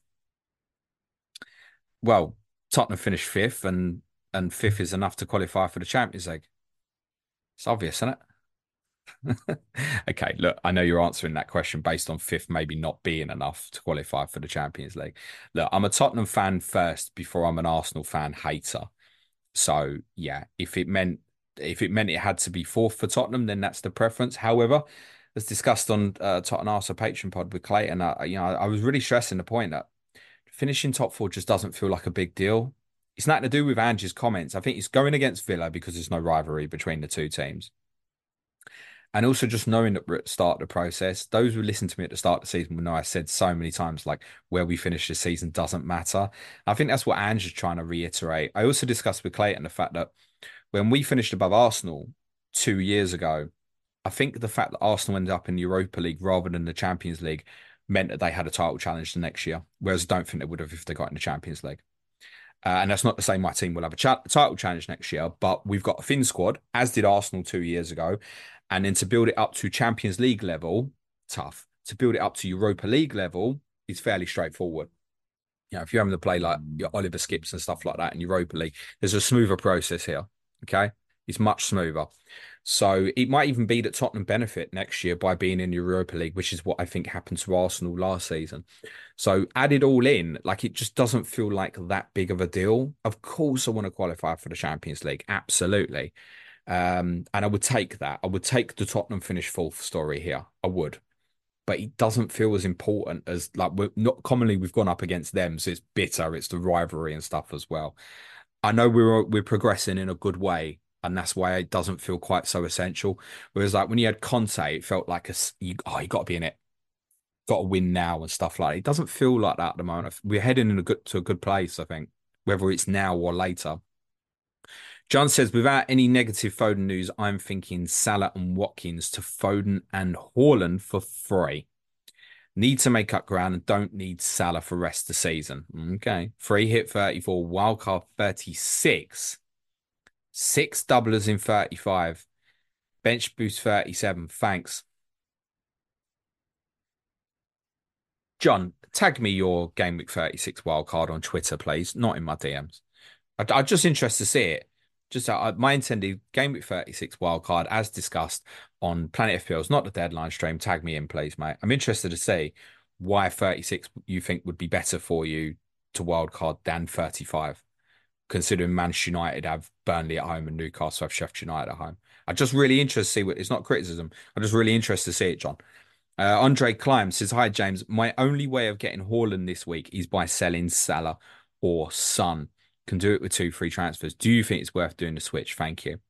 Well, Tottenham finish fifth, and and fifth is enough to qualify for the Champions League. It's obvious, isn't it? Okay, look, I know you're answering that question based on fifth maybe not being enough to qualify for the Champions League. Look, I'm a Tottenham fan first before I'm an Arsenal fan hater. So yeah, if it meant if it meant it had to be fourth for Tottenham, then that's the preference. However, as discussed on uh, Tottenham Arsenal Patreon pod with Clayton, uh, you know, I was really stressing the point that finishing top four just doesn't feel like a big deal. It's nothing to do with Angie's comments. I think it's going against Villa because there's no rivalry between the two teams. And also just knowing that we're at the start of the process, those who listened to me at the start of the season will know I said so many times, like, where we finish the season doesn't matter. I think that's what Ange is trying to reiterate. I also discussed with Clayton the fact that when we finished above Arsenal two years ago, I think the fact that Arsenal ended up in the Europa League rather than the Champions League meant that they had a title challenge the next year, whereas I don't think they would have if they got in the Champions League. Uh, and that's not to say my team will have a cha- title challenge next year, but we've got a thin squad, as did Arsenal two years ago. And then to build it up to Champions League level, tough. To build it up to Europa League level is fairly straightforward. You know, if you're having to play like your Oliver Skips and stuff like that in Europa League, there's a smoother process here. Okay. It's much smoother. So it might even be that Tottenham benefit next year by being in the Europa League, which is what I think happened to Arsenal last season. So added all in, like, it just doesn't feel like that big of a deal. Of course, I want to qualify for the Champions League. Absolutely. Um, and I would take that. I would take the Tottenham finish fourth story here. I would. But it doesn't feel as important as, like, we're not commonly we've gone up against them, so it's bitter, it's the rivalry and stuff as well. I know we're we're progressing in a good way, and that's why it doesn't feel quite so essential. Whereas, like, when you had Conte, it felt like a you, oh, you got to be in it, got to win now and stuff like that. It doesn't feel like that at the moment. We're heading in a good to a good place, I think, whether it's now or later. John says, without any negative Foden news, I'm thinking Salah and Watkins to Foden and Haaland for free. Need to make up ground and don't need Salah for rest of the season. Okay. Free hit thirty-four, wildcard thirty-six. Six doublers in thirty-five. Bench boost thirty-seven. Thanks. John, tag me your Game Week thirty-six wildcard on Twitter, please. Not in my D Ms. I, I'm just interested to see it. Just uh, my intended Game Week thirty-six wildcard, as discussed on Planet F P L's, not the deadline stream. Tag me in, please, mate. I'm interested to see why thirty-six you think would be better for you to wildcard than thirty-five, considering Manchester United have Burnley at home and Newcastle have Sheffield United at home. I'm just really interested to see what, it's not criticism. I'm just really interested to see it, John. Uh, Andre Klein says, hi, James. My only way of getting Haaland this week is by selling Salah or Son. Can do it with two free transfers. Do you think it's worth doing the switch? Thank you.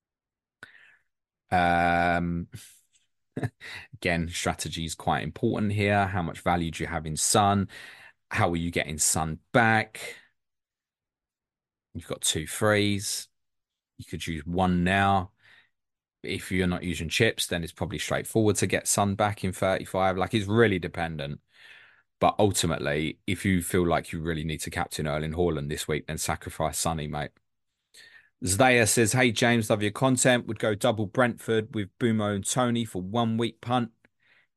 Um, again, strategy is quite important here. How much value do you have in Son? How are you getting Son back? You've got two frees. You could use one now. If you're not using chips, then it's probably straightforward to get Son back in thirty-five. Like, it's really dependent. But ultimately, if you feel like you really need to captain Erling Haaland this week, then sacrifice Sonny, mate. Zdaya says, hey, James, love your content. Would go double Brentford with Bumo and Tony for one week punt.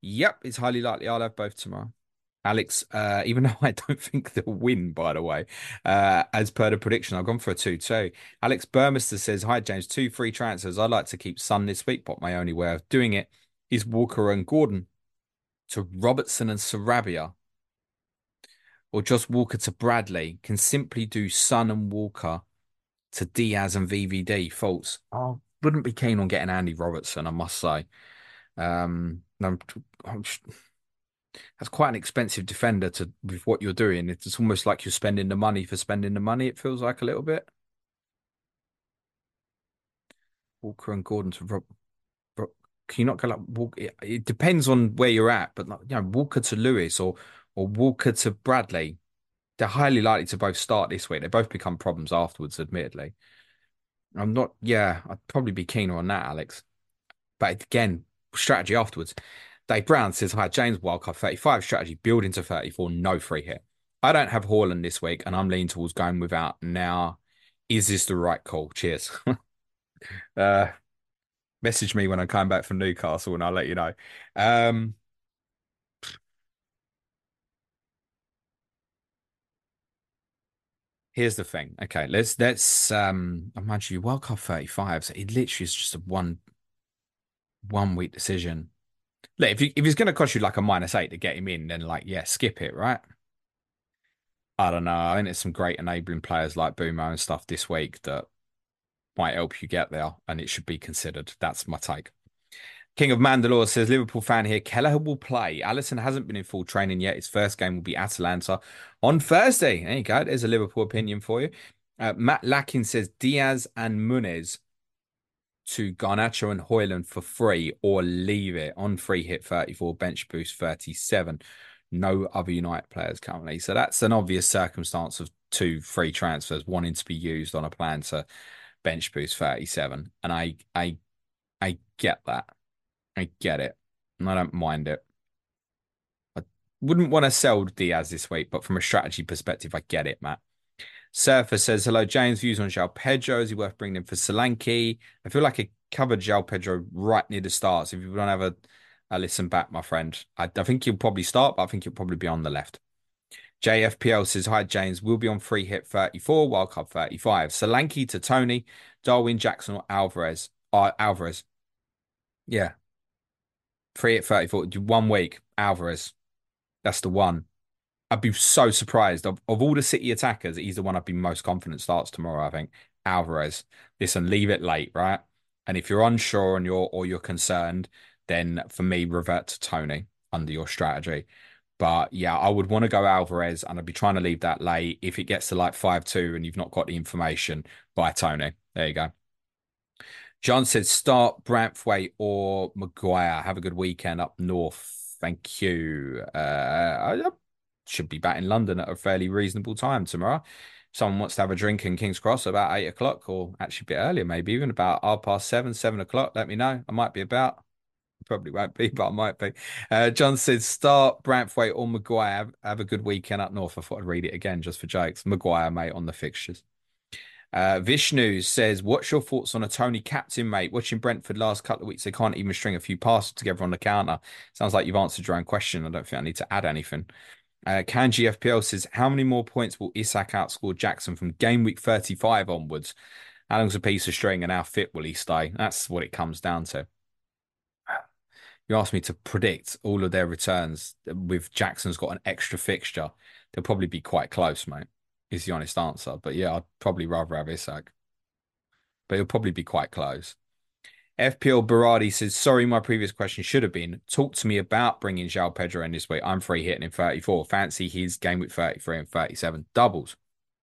Yep, it's highly likely I'll have both tomorrow. Alex, uh, even though I don't think they'll win, by the way, uh, as per the prediction, I've gone for a two two. Alex Burmester says, Hi, James, two free transfers. I'd like to keep Son this week, but my only way of doing it is Walker and Gordon to Robertson and Sarabia, or just Walker to Bradley. Can simply do Son and Walker to Diaz and V V D. False. I wouldn't be keen on getting Andy Robertson, I must say. Um, I'm, I'm That's quite an expensive defender to with what you're doing. It's almost like you're spending the money for spending the money. It feels like a little bit. Walker and Gordon to Rob. Rob can you not go like Walk? It, it depends on where you're at, but like, you know, Walker to Lewis or or Walker to Bradley. They're highly likely to both start this week. They both become problems afterwards, admittedly. I'm not. Yeah, I'd probably be keener on that, Alex. But again, strategy afterwards. Dave Brown says, Hi, James, wildcard thirty-five strategy, build into thirty-four, no free hit. I don't have Haaland this week, and I'm leaning towards going without now. Is this the right call? Cheers. uh, message me when I come back from Newcastle, and I'll let you know. Um, here's the thing. Okay, let's let's um, mind you, wildcard thirty-five. So it literally is just a one one week decision. Look, if you, if it's going to cost you like a minus eight to get him in, then like, yeah, skip it, right? I don't know. I think there's some great enabling players like Boomo and stuff this week that might help you get there, and it should be considered. That's my take. King of Mandalore says, Liverpool fan here. Kelleher will play. Alisson hasn't been in full training yet. His first game will be Atalanta on Thursday. There you go. There's a Liverpool opinion for you. Uh, Matt Lackin says, Diaz and Munez to Garnacho and Højlund for free or leave it on free hit thirty-four, bench boost thirty-seven. No other United players currently. So that's an obvious circumstance of two free transfers wanting to be used on a plan to bench boost thirty-seven. And I I I get that. I get it. And I don't mind it. I wouldn't want to sell Diaz this week, but from a strategy perspective, I get it, Matt. Surfer says, Hello, James. Views on João Pedro. Is he worth bringing in for Solanke? I feel like I covered João Pedro right near the start. So if you don't have a, a listen back, my friend, I, I think he'll probably start, but I think he'll probably be on the left. J F P L says, Hi, James. We'll be on free hit thirty-four, wildcard thirty-five. Solanke to Tony, Darwin, Jackson, or Alvarez. Uh, Alvarez. Yeah. Free hit thirty-four. One week. Alvarez. That's the one. I'd be so surprised. Of, of all the City attackers, he's the one I'd be most confident starts tomorrow, I think. Alvarez. Listen, leave it late, right? And if you're unsure and you're or you're concerned, then for me, revert to Tony under your strategy. But yeah, I would want to go Alvarez and I'd be trying to leave that late. If it gets to like five two and you've not got the information, buy Tony. There you go. John said start Branthwaite or Maguire. Have a good weekend up north. Thank you. Uh, I should be back in London at a fairly reasonable time tomorrow. Someone wants to have a drink in King's Cross about eight o'clock, or actually a bit earlier, maybe even about half past seven, seven o'clock. Let me know. I might be about. Probably won't be, but I might be. Uh, John says start Branthwaite or Maguire. Have, have a good weekend up north. I thought I'd read it again just for jokes. Maguire, mate, on the fixtures. Uh, Vishnu says, what's your thoughts on a Tony captain, mate? Watching Brentford last couple of weeks, they can't even string a few passes together on the counter. Sounds like you've answered your own question. I don't think I need to add anything. Uh, Kanji F P L says, how many more points will Isak outscore Jackson from game week thirty-five onwards? How long's a piece of string and how fit will he stay? That's what it comes down to. You asked me to predict all of their returns with Jackson's got an extra fixture. They'll probably be quite close, mate, is the honest answer. But yeah, I'd probably rather have Isak. But it'll probably be quite close. F P L Berardi says, sorry, my previous question should have been, talk to me about bringing João Pedro in this week. I'm free hitting in thirty-four. Fancy his game with thirty-three and thirty-seven. Doubles.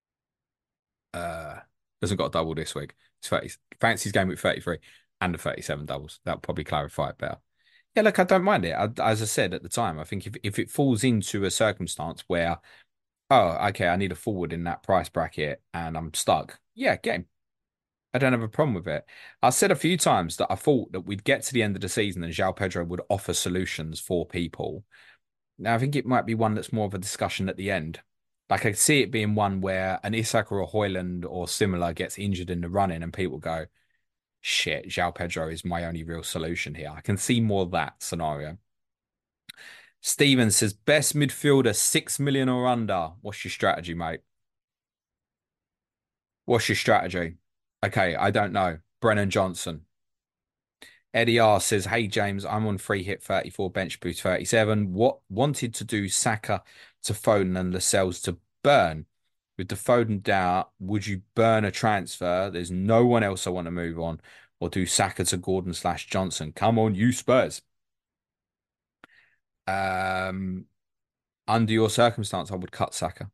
Uh, doesn't got a double this week. It's thirty. Fancy his game with thirty-three and the thirty-seven doubles. That'll probably clarify it better. Yeah, look, I don't mind it. I, as I said at the time, I think if, if it falls into a circumstance where, oh, okay, I need a forward in that price bracket and I'm stuck. Yeah, game. I don't have a problem with it. I said a few times that I thought that we'd get to the end of the season and João Pedro would offer solutions for people. Now, I think it might be one that's more of a discussion at the end. Like, I see it being one where an Isak or a Højlund or similar gets injured in the running and people go, shit, João Pedro is my only real solution here. I can see more of that scenario. Steven says, best midfielder, six million or under. What's your strategy, mate? What's your strategy? Okay, I don't know. Brennan Johnson. Eddie R says, hey, James, I'm on free hit thirty-four, bench boost thirty-seven. What wanted to do Saka to Foden and Lascelles to Burn? With the Foden doubt, would you burn a transfer? There's no one else I want to move on. Or do Saka to Gordon slash Johnson? Come on, you Spurs. Um, under your circumstance, I would cut Saka.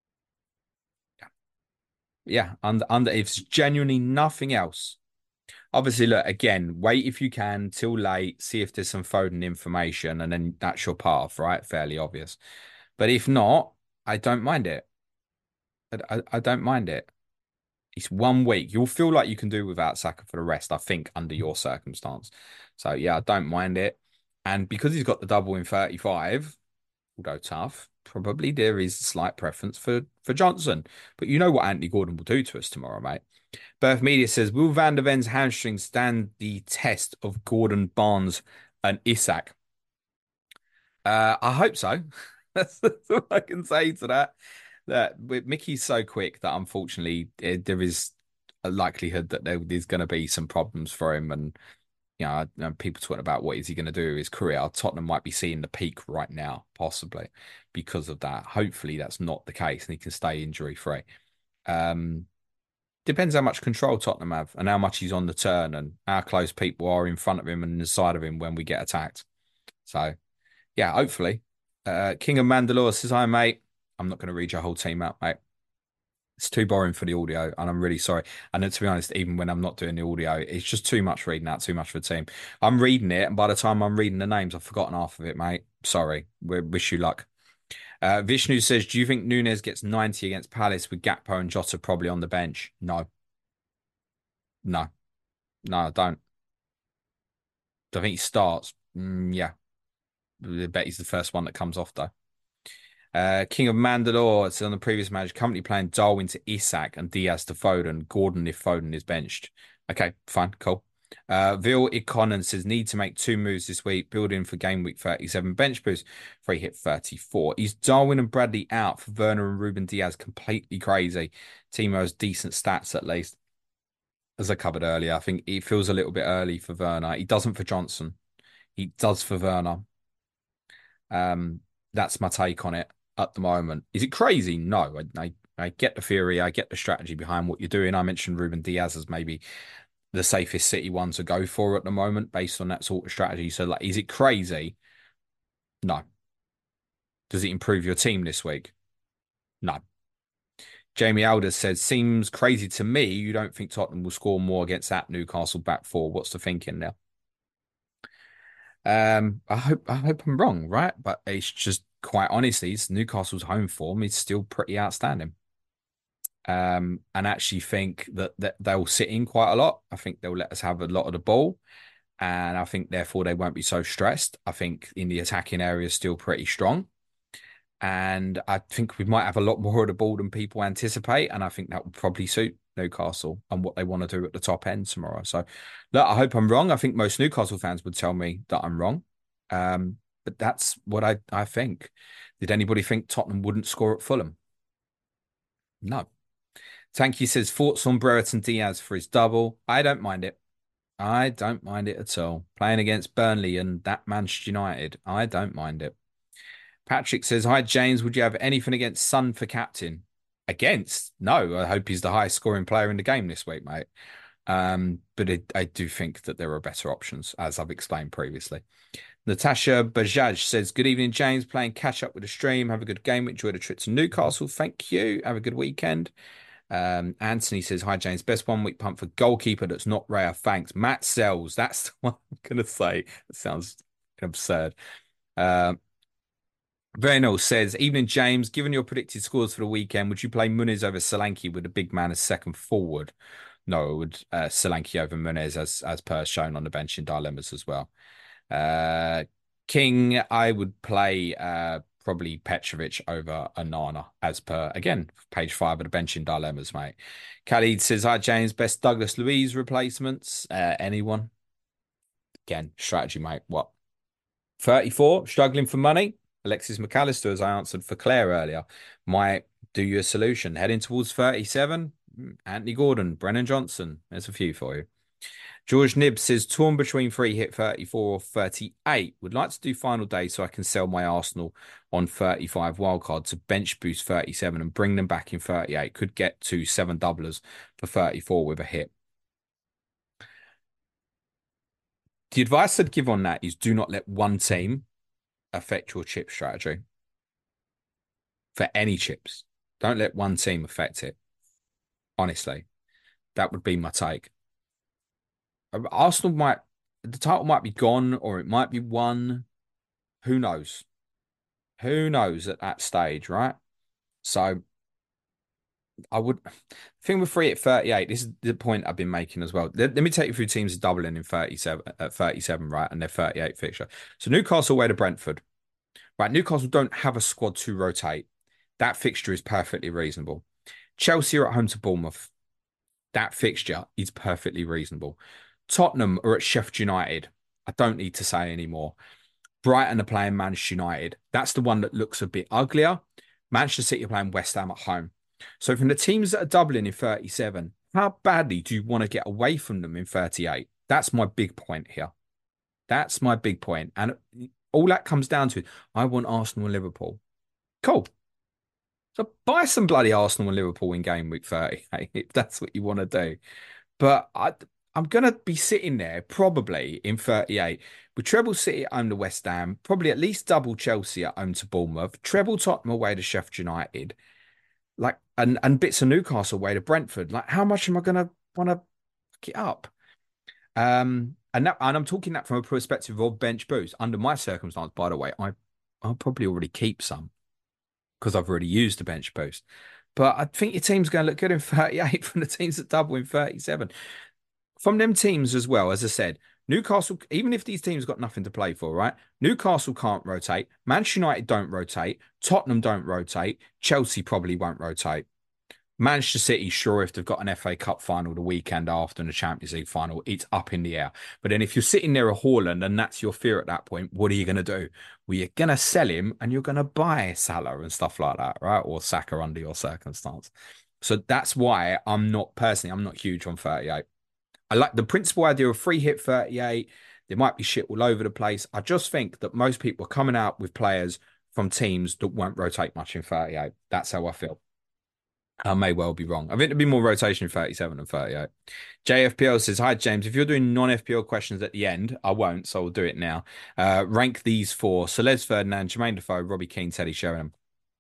Yeah, under under if it's genuinely nothing else. Obviously, look, again, wait if you can till late, see if there's some Foden information, and then that's your path, right? Fairly obvious. But if not, I don't mind it. I, I, I don't mind it. It's one week. You'll feel like you can do without Saka for the rest, I think, under your circumstance. So yeah, I don't mind it. And because he's got the double in thirty-five, although tough, probably there is a slight preference for for Johnson. But you know what Anthony Gordon will do to us tomorrow, mate. Birth Media says, will Van der Ven's hamstring stand the test of Gordon, Barnes, and Isak? Uh, I hope so. That's, that's all I can say to that. That Mickey's so quick that unfortunately it, there is a likelihood that there is going to be some problems for him. And you know, you know, people talking about what is he going to do with his career. Tottenham might be seeing the peak right now, possibly because of that. Hopefully, that's not the case, and he can stay injury free. Um, depends how much control Tottenham have and how much he's on the turn and how close people are in front of him and inside of him when we get attacked. So, yeah, hopefully. Uh, King of Mandalore says, hi, mate. I'm not going to read your whole team out, mate. It's too boring for the audio, and I'm really sorry. And to be honest, even when I'm not doing the audio, it's just too much reading out, too much for the team. I'm reading it, and by the time I'm reading the names, I've forgotten half of it, mate. Sorry. We wish you luck. Uh, Vishnu says, do you think Nunes gets ninety against Palace with Gakpo and Jota probably on the bench? No. No. No, I don't. Do I think he starts? Mm, yeah. I bet he's the first one that comes off, though. Uh, King of Mandalore said on the previous match, currently playing Darwin to Isak and Diaz to Foden. Gordon if Foden is benched. Okay, fine, cool. Uh, Vil Ikonen says, need to make two moves this week, building for game week thirty-seven, bench boost, free hit thirty-four. Is Darwin and Bradley out for Werner and Ruben Diaz completely crazy? Timo has decent stats at least. As I covered earlier, I think it feels a little bit early for Werner. He doesn't for Johnson. He does for Werner. Um, that's my take on it at the moment. Is it crazy? No, I, I, I get the theory. I get the strategy behind what you're doing. I mentioned Ruben Diaz as maybe the safest City one to go for at the moment based on that sort of strategy. So, like, is it crazy? No. Does it improve your team this week? No. Jamie Alders says, seems crazy to me. You don't think Tottenham will score more against that Newcastle back four? What's the thinking there? Um, I hope I hope I'm wrong, right? But it's just quite honestly, it's Newcastle's home form is still pretty outstanding. Um, and actually think that, that they'll sit in quite a lot. I think they'll let us have a lot of the ball. And I think therefore they won't be so stressed. I think in the attacking area is still pretty strong. And I think we might have a lot more of the ball than people anticipate. And I think that will probably suit Newcastle and what they want to do at the top end tomorrow. So look, I hope I'm wrong. I think most Newcastle fans would tell me that I'm wrong. Um, but that's what I, I think. Did anybody think Tottenham wouldn't score at Fulham? No. Tanky says, thoughts on Brereton Diaz for his double. I don't mind it. I don't mind it at all. Playing against Burnley and that Manchester United, I don't mind it. Patrick says, hi, James. Would you have anything against Son for captain? Against? No, I hope he's the highest scoring player in the game this week, mate. Um, but it, I do think that there are better options, as I've explained previously. Natasha Bajaj says, good evening, James. Playing catch up with the stream. Have a good game. Enjoy the trip to Newcastle. Thank you. Have a good weekend. Um, Anthony says, hi, James. Best one week punt for goalkeeper that's not rare. Thanks. Matt Sells. That's the one I'm going to say. That sounds absurd. Um, Vernal says, evening, James. Given your predicted scores for the weekend, would you play Muniz over Solanke with a big man as second forward? No, I would uh, Solanke over Muniz as, as per shown on the bench in dilemmas as well. Uh, King, I would play uh, probably Petrovic over Onana as per, again, page five of the bench in dilemmas, mate. Khalid says, hi, James. Best Douglas Luiz replacements? Uh, anyone? Again, strategy, mate. What? thirty-four, struggling for money. Alexis McAllister, as I answered for Claire earlier, might do you a solution. Heading towards thirty-seven, Anthony Gordon, Brennan Johnson. There's a few for you. George Nibbs says, torn between free hit thirty-four or thirty-eight. Would like to do final day so I can sell my Arsenal on thirty-five wildcard to bench boost thirty-seven and bring them back in thirty-eight. Could get to seven doublers for thirty-four with a hit. The advice I'd give on that is do not let one team affect your chip strategy. For any chips. Don't let one team affect it. Honestly, that would be my take. Arsenal might, the title might be gone or it might be won. Who knows? Who knows at that stage, right? So I would, thing with free at thirty-eight, this is the point I've been making as well. Let, let me take you through teams doubling in thirty-seven, at thirty-seven, right? And their thirty-eight fixture. So Newcastle away to Brentford. Right, Newcastle don't have a squad to rotate. That fixture is perfectly reasonable. Chelsea are at home to Bournemouth. That fixture is perfectly reasonable. Tottenham are at Sheffield United. I don't need to say anymore. Brighton are playing Manchester United. That's the one that looks a bit uglier. Manchester City are playing West Ham at home. So from the teams that are doubling in thirty-seven, how badly do you want to get away from them in thirty-eight? That's my big point here. That's my big point. And all that comes down to, I want Arsenal and Liverpool. Cool. So buy some bloody Arsenal and Liverpool in game week thirty-eight, if that's what you want to do. But I, I'm going to be sitting there probably in thirty-eight with treble City at home to West Ham, probably at least double Chelsea at home to Bournemouth, treble Tottenham away to Sheffield United, like and, and bits of Newcastle away to Brentford. Like, how much am I going to want to pick it up? Um, and that, and I'm talking that from a perspective of bench boost. Under my circumstance, by the way, I I'll probably already keep some because I've already used the bench boost. But I think your team's going to look good in thirty-eight from the teams that double in thirty-seven. From them teams as well, as I said, Newcastle, even if these teams got nothing to play for, right? Newcastle can't rotate. Manchester United don't rotate. Tottenham don't rotate. Chelsea probably won't rotate. Manchester City, sure, if they've got an F A Cup final the weekend after and the Champions League final, it's up in the air. But then if you're sitting there at Haaland and that's your fear at that point, what are you going to do? Well, you're going to sell him and you're going to buy Salah and stuff like that, right? Or Saka under your circumstance. So that's why I'm not, personally, I'm not huge on thirty-eight. I like the principal idea of free hit thirty-eight. There might be shit all over the place. I just think that most people are coming out with players from teams that won't rotate much in thirty-eight. That's how I feel. I may well be wrong. I think there'd be more rotation in thirty-seven and thirty-eight. J F P L says, hi, James. If you're doing non-F P L questions at the end, I won't, so I'll do it now. Uh, rank these four. Celez Ferdinand, Jermaine Defoe, Robbie Keane, Teddy Sheringham.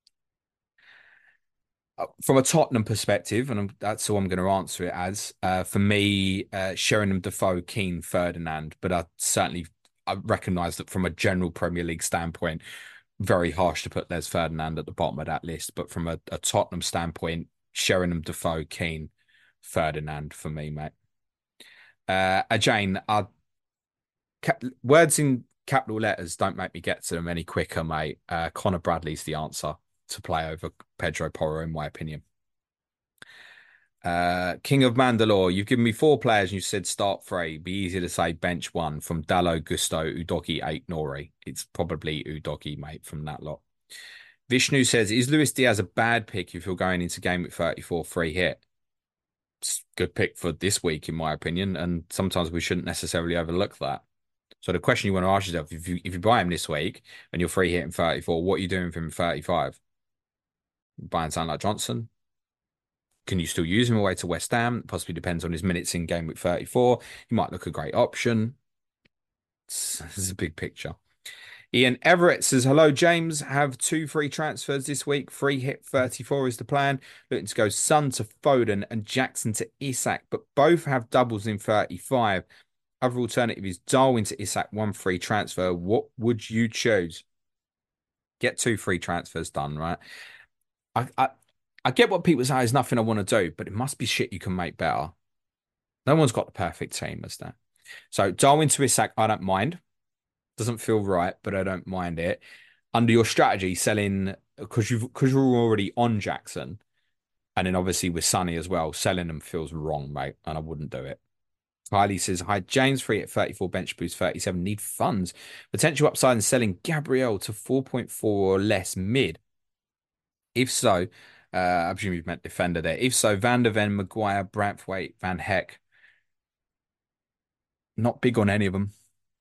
From a Tottenham perspective, and I'm, that's all I'm going to answer it as, uh, for me, uh, Sheringham, Defoe, Keane, Ferdinand. But I certainly I recognise that from a general Premier League standpoint, very harsh to put Les Ferdinand at the bottom of that list. But from a, a Tottenham standpoint, Sheringham, Defoe, Keane, Ferdinand for me, mate. Uh, Jane, uh, words in capital letters don't make me get to them any quicker, mate. Uh, Connor Bradley's the answer to play over Pedro Porro, in my opinion. Uh, King of Mandalore, you've given me four players and you said start three. Be easy to say bench one from Dallo, Gusto, Udogi, eight, Nori. It's probably Udogi, mate, from that lot. Vishnu says, is Luis Diaz a bad pick if you're going into game with thirty-four free hit? It's a good pick for this week, in my opinion, and sometimes we shouldn't necessarily overlook that. So the question you want to ask yourself, if you if you buy him this week and you're free hitting thirty-four, what are you doing for him in thirty-five? Buying someone like Johnson? Can you still use him away to West Ham? Possibly depends on his minutes in game week thirty-four. He might look a great option. This is a big picture. Ian Everett says, hello, James. Have two free transfers this week. Free hit thirty-four is the plan. Looking to go Son to Foden and Jackson to Isak, but both have doubles in thirty-five. Other alternative is Darwin to Isak, one free transfer. What would you choose? Get two free transfers done, right? I, I, I get what people say, there's nothing I want to do, but it must be shit you can make better. No one's got the perfect team as that. So Darwin to Isak, I don't mind. Doesn't feel right, but I don't mind it. Under your strategy, selling because you've because you're already on Jackson, and then obviously with Sonny as well, selling them feels wrong, mate, and I wouldn't do it. Kylie says, hi, James, free at thirty-four, bench boost thirty-seven, need funds. Potential upside in selling Gabriel to four point four or less mid. If so, uh, I presume you've meant defender there. If so, Van der Ven, Maguire, Braithwaite, Van Heck. Not big on any of them.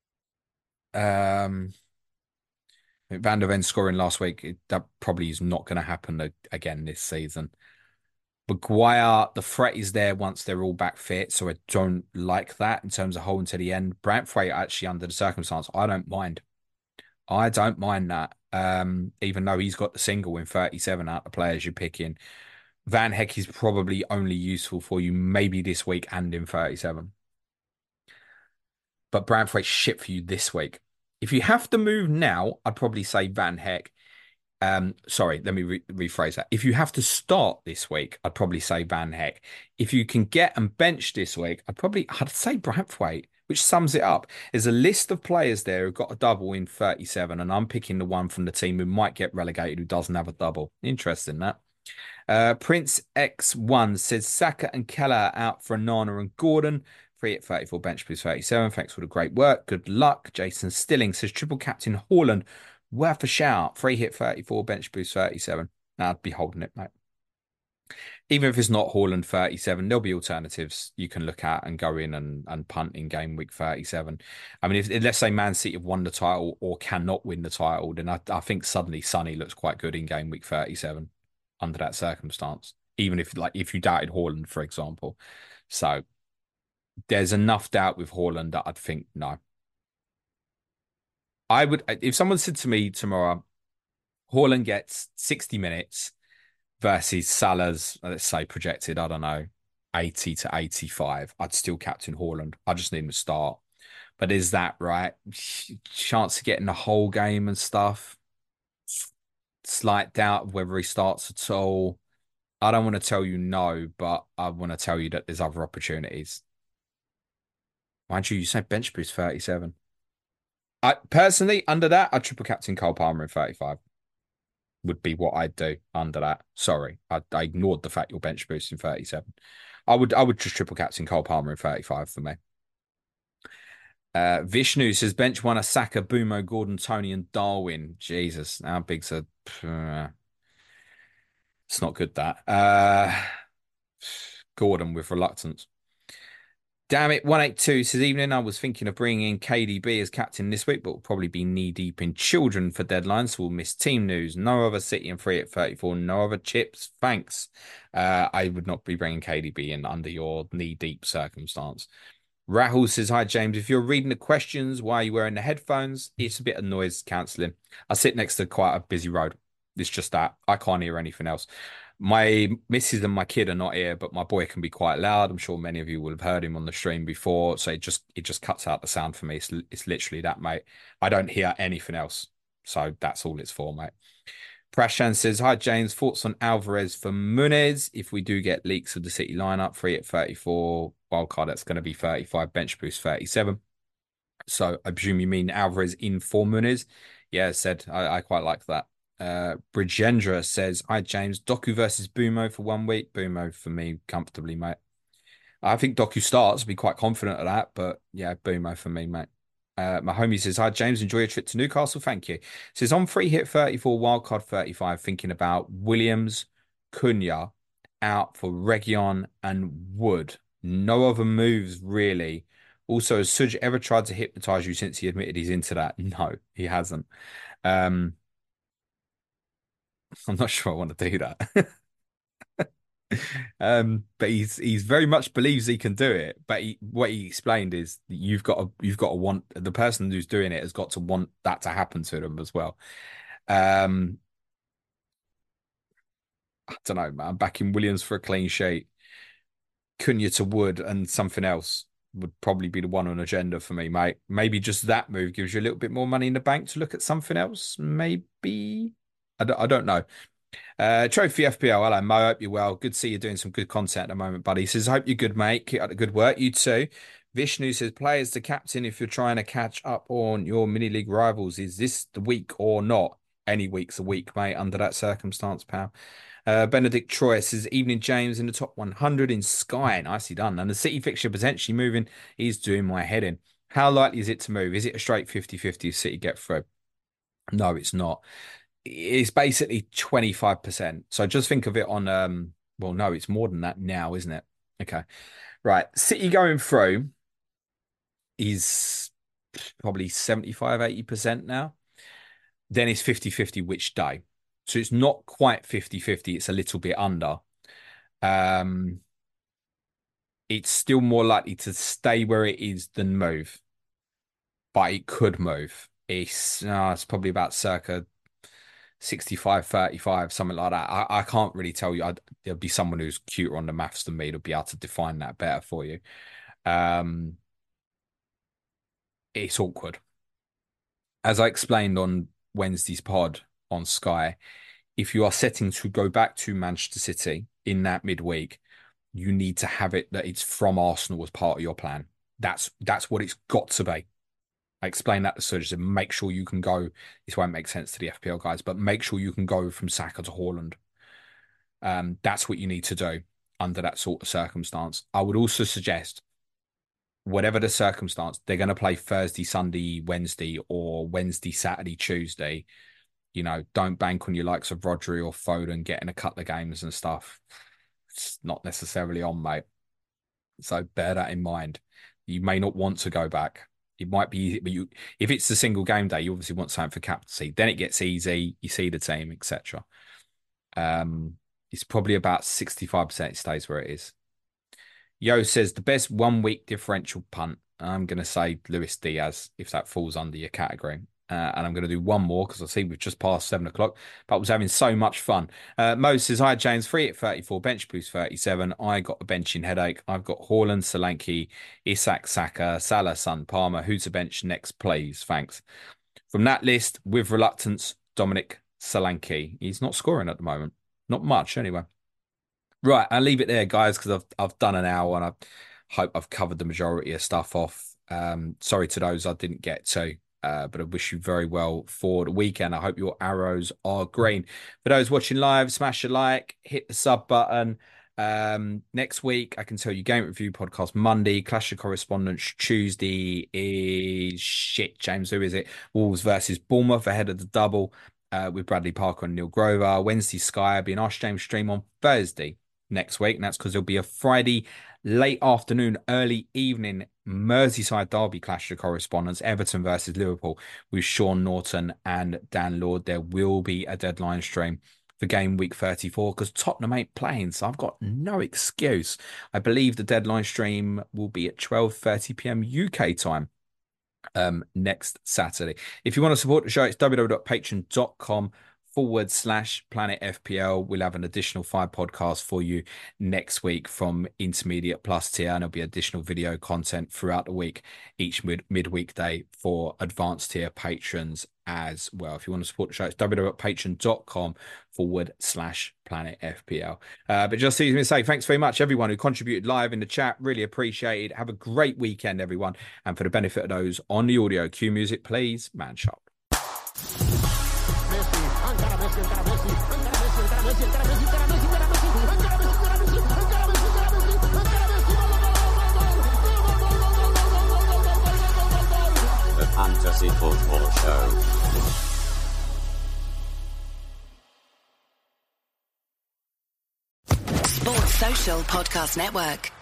Um, Van der Ven scoring last week, it, that probably is not going to happen again this season. Maguire, the threat is there once they're all back fit, so I don't like that in terms of holding to the end. Braithwaite, actually, under the circumstance, I don't mind. I don't mind that. Um, even though he's got the single in thirty-seven out of the players you're picking. Van Heck is probably only useful for you maybe this week and in thirty-seven. But Braithwaite's shit for you this week. If you have to move now, I'd probably say Van Heck. Um, sorry, let me re rephrase that. If you have to start this week, I'd probably say Van Heck. If you can get and bench this week, I'd probably I'd say Braithwaite, which sums it up. There's a list of players there who've got a double in thirty-seven, and I'm picking the one from the team who might get relegated who doesn't have a double. Interesting that. Uh, Prince X one says Saka and Keller out for Nana and Gordon. Free at thirty-four, bench plus thirty-seven. Thanks for the great work. Good luck. Jason Stilling says triple captain Haaland. Worth a shout. Free hit thirty-four, bench boost thirty-seven. I'd be holding it, mate. Even if it's not Haaland thirty-seven, there'll be alternatives you can look at and go in and, and punt in game week thirty-seven. I mean, if let's say Man City have won the title or cannot win the title, then I, I think suddenly Sonny looks quite good in game week thirty-seven under that circumstance. Even if like if you doubted Haaland, for example. So there's enough doubt with Haaland that I'd think no. I would, if someone said to me tomorrow, Haaland gets sixty minutes versus Salah's, let's say, projected, I don't know, eighty to eighty-five, I'd still captain Haaland. I just need him to start. But is that right? Chance of getting the whole game and stuff. Slight doubt of whether he starts at all. I don't want to tell you no, but I want to tell you that there's other opportunities. Mind you, you said bench boost thirty-seven. I personally, under that, I'd triple captain Cole Palmer in thirty-five. Would be what I'd do under that. Sorry, I, I ignored the fact you're bench boosting thirty-seven. I would I would just triple captain Cole Palmer in thirty-five for me. Uh, Vishnu says bench one, a Saka, Bumo, Gordon, Tony, and Darwin. Jesus, how big's a... Uh, it's not good, that. Uh, Gordon with reluctance. Damn it, one eighty-two says, evening, I was thinking of bringing in K D B as captain this week, but will probably be knee-deep in children for deadline, so we'll miss team news. No other City and free at thirty-four, no other chips, thanks. Uh, I would not be bringing K D B in under your knee-deep circumstance. Rahul says, hi, James. If you're reading the questions, why are you wearing the headphones? It's a bit of noise cancelling. I sit next to quite a busy road. It's just that. I can't hear anything else. My missus and my kid are not here, but my boy can be quite loud. I'm sure many of you will have heard him on the stream before. So it just it just cuts out the sound for me. It's, it's literally that, mate. I don't hear anything else. So that's all it's for, mate. Prashan says, hi, James. Thoughts on Alvarez for Munez? If we do get leaks of the City lineup, free at thirty-four, wildcard, that's going to be thirty-five, bench boost thirty-seven. So I presume you mean Alvarez in for Munez? Yeah, said I, I quite like that. Uh, Bridgendra says, hi, James. Doku versus Bumo for one week. Bumo for me, comfortably, mate. I think Doku starts. Be quite confident of that. But yeah, Bumo for me, mate. Uh, my homie says, hi, James. Enjoy your trip to Newcastle. Thank you. Says, on free hit thirty-four, wildcard thirty-five, thinking about Williams, Cunha out for Region and Wood. No other moves, really. Also, has Suj ever tried to hypnotize you since he admitted he's into that? No, he hasn't. Um, I'm not sure I want to do that. um, but he's he's very much believes he can do it. But he, what he explained is you've got to you've got to want the person who's doing it has got to want that to happen to them as well. Um, I don't know, man. Backing Williams for a clean sheet, Cunha to Wood, and something else would probably be the one on agenda for me, mate. Maybe just that move gives you a little bit more money in the bank to look at something else. Maybe. I don't, I don't know. Uh, Trophy F P L. Hello, Mo. Hope you're well. Good to see you doing some good content at the moment, buddy. He says, hope you're good, mate. Keep up the good work. You too. Vishnu says, players to captain if you're trying to catch up on your mini league rivals. Is this the week or not? Any week's a week, mate, under that circumstance, pal. Uh, Benedict Troy says, evening, James, in the top one hundred in Sky. Nicely done. And the City fixture potentially moving is doing my head in. How likely is it to move? Is it a straight fifty-fifty if City get through? No, it's not. It's basically twenty-five percent. So just think of it on, um, well, no, it's more than that now, isn't it? Okay. Right. City going through is probably seventy-five, eighty percent now. Then it's fifty-fifty which day. So it's not quite fifty-fifty. It's a little bit under. Um, it's still more likely to stay where it is than move. But it could move. It's, uh, it's probably about circa sixty-five, thirty-five, something like that. I, I can't really tell you. I'd, there'll be someone who's cuter on the maths than me to be able to define that better for you. Um, it's awkward. As I explained on Wednesday's pod on Sky, if you are setting to go back to Manchester City in that midweek, you need to have it that it's from Arsenal as part of your plan. That's that's what it's got to be. I explained that to Surge and make sure you can go. This won't make sense to the F P L guys, but make sure you can go from Saka to Haaland. Um, that's what you need to do under that sort of circumstance. I would also suggest, whatever the circumstance, they're going to play Thursday, Sunday, Wednesday, or Wednesday, Saturday, Tuesday. You know, don't bank on your likes of Rodri or Foden getting a couple of games and stuff. It's not necessarily on, mate. So bear that in mind. You may not want to go back. It might be easy, but you, if it's a single game day, you obviously want something for captaincy. Then it gets easy. You see the team, et cetera. Um, it's probably about sixty-five percent it stays where it is. Yo says the best one week differential punt. I'm going to say Luis Diaz if that falls under your category. Uh, and I'm going to do one more because I see we've just passed seven o'clock, but I was having so much fun. Uh, Mo says, hi, James, free at thirty-four, bench boost thirty-seven. I got a benching headache. I've got Haaland, Solanke, Isak, Saka, Salah, Son, Palmer. Who's a bench next, please? Thanks. From that list, with reluctance, Dominic Solanke. He's not scoring at the moment. Not much, anyway. Right, I'll leave it there, guys, because I've, I've done an hour and I hope I've covered the majority of stuff off. Um, sorry to those I didn't get to. Uh, but I wish you very well for the weekend. I hope your arrows are green. For those watching live, smash a like, hit the sub button. Um, next week, I can tell you, Game Review podcast Monday, Clash of Correspondence Tuesday is shit, James. Who is it? Wolves versus Bournemouth ahead of the double uh, with Bradley Parker and Neil Grover. Wednesday, Sky. I'll be an Ask James stream on Thursday next week, and that's because there'll be a Friday late afternoon, early evening Merseyside derby clash of correspondence, Everton versus Liverpool with Sean Norton and Dan Lord. There will be a deadline stream for game week thirty-four because Tottenham ain't playing, so I've got no excuse. I believe the deadline stream will be at twelve thirty p.m. U K time um, next Saturday. If you want to support the show, it's www.patreon.com forward slash Planet F P L. We'll have an additional five podcasts for you next week from Intermediate Plus tier, and there'll be additional video content throughout the week, each mid midweek day for advanced tier patrons as well. If you want to support the show, it's www.patreon.com forward slash Planet F P L. Uh, but just leaves me to say thanks very much, everyone who contributed live in the chat. Really appreciate it. Have a great weekend, everyone. And for the benefit of those on the audio, cue music, please. Man Sharp. The Fantasy Football Show. Sports Social Podcast Network.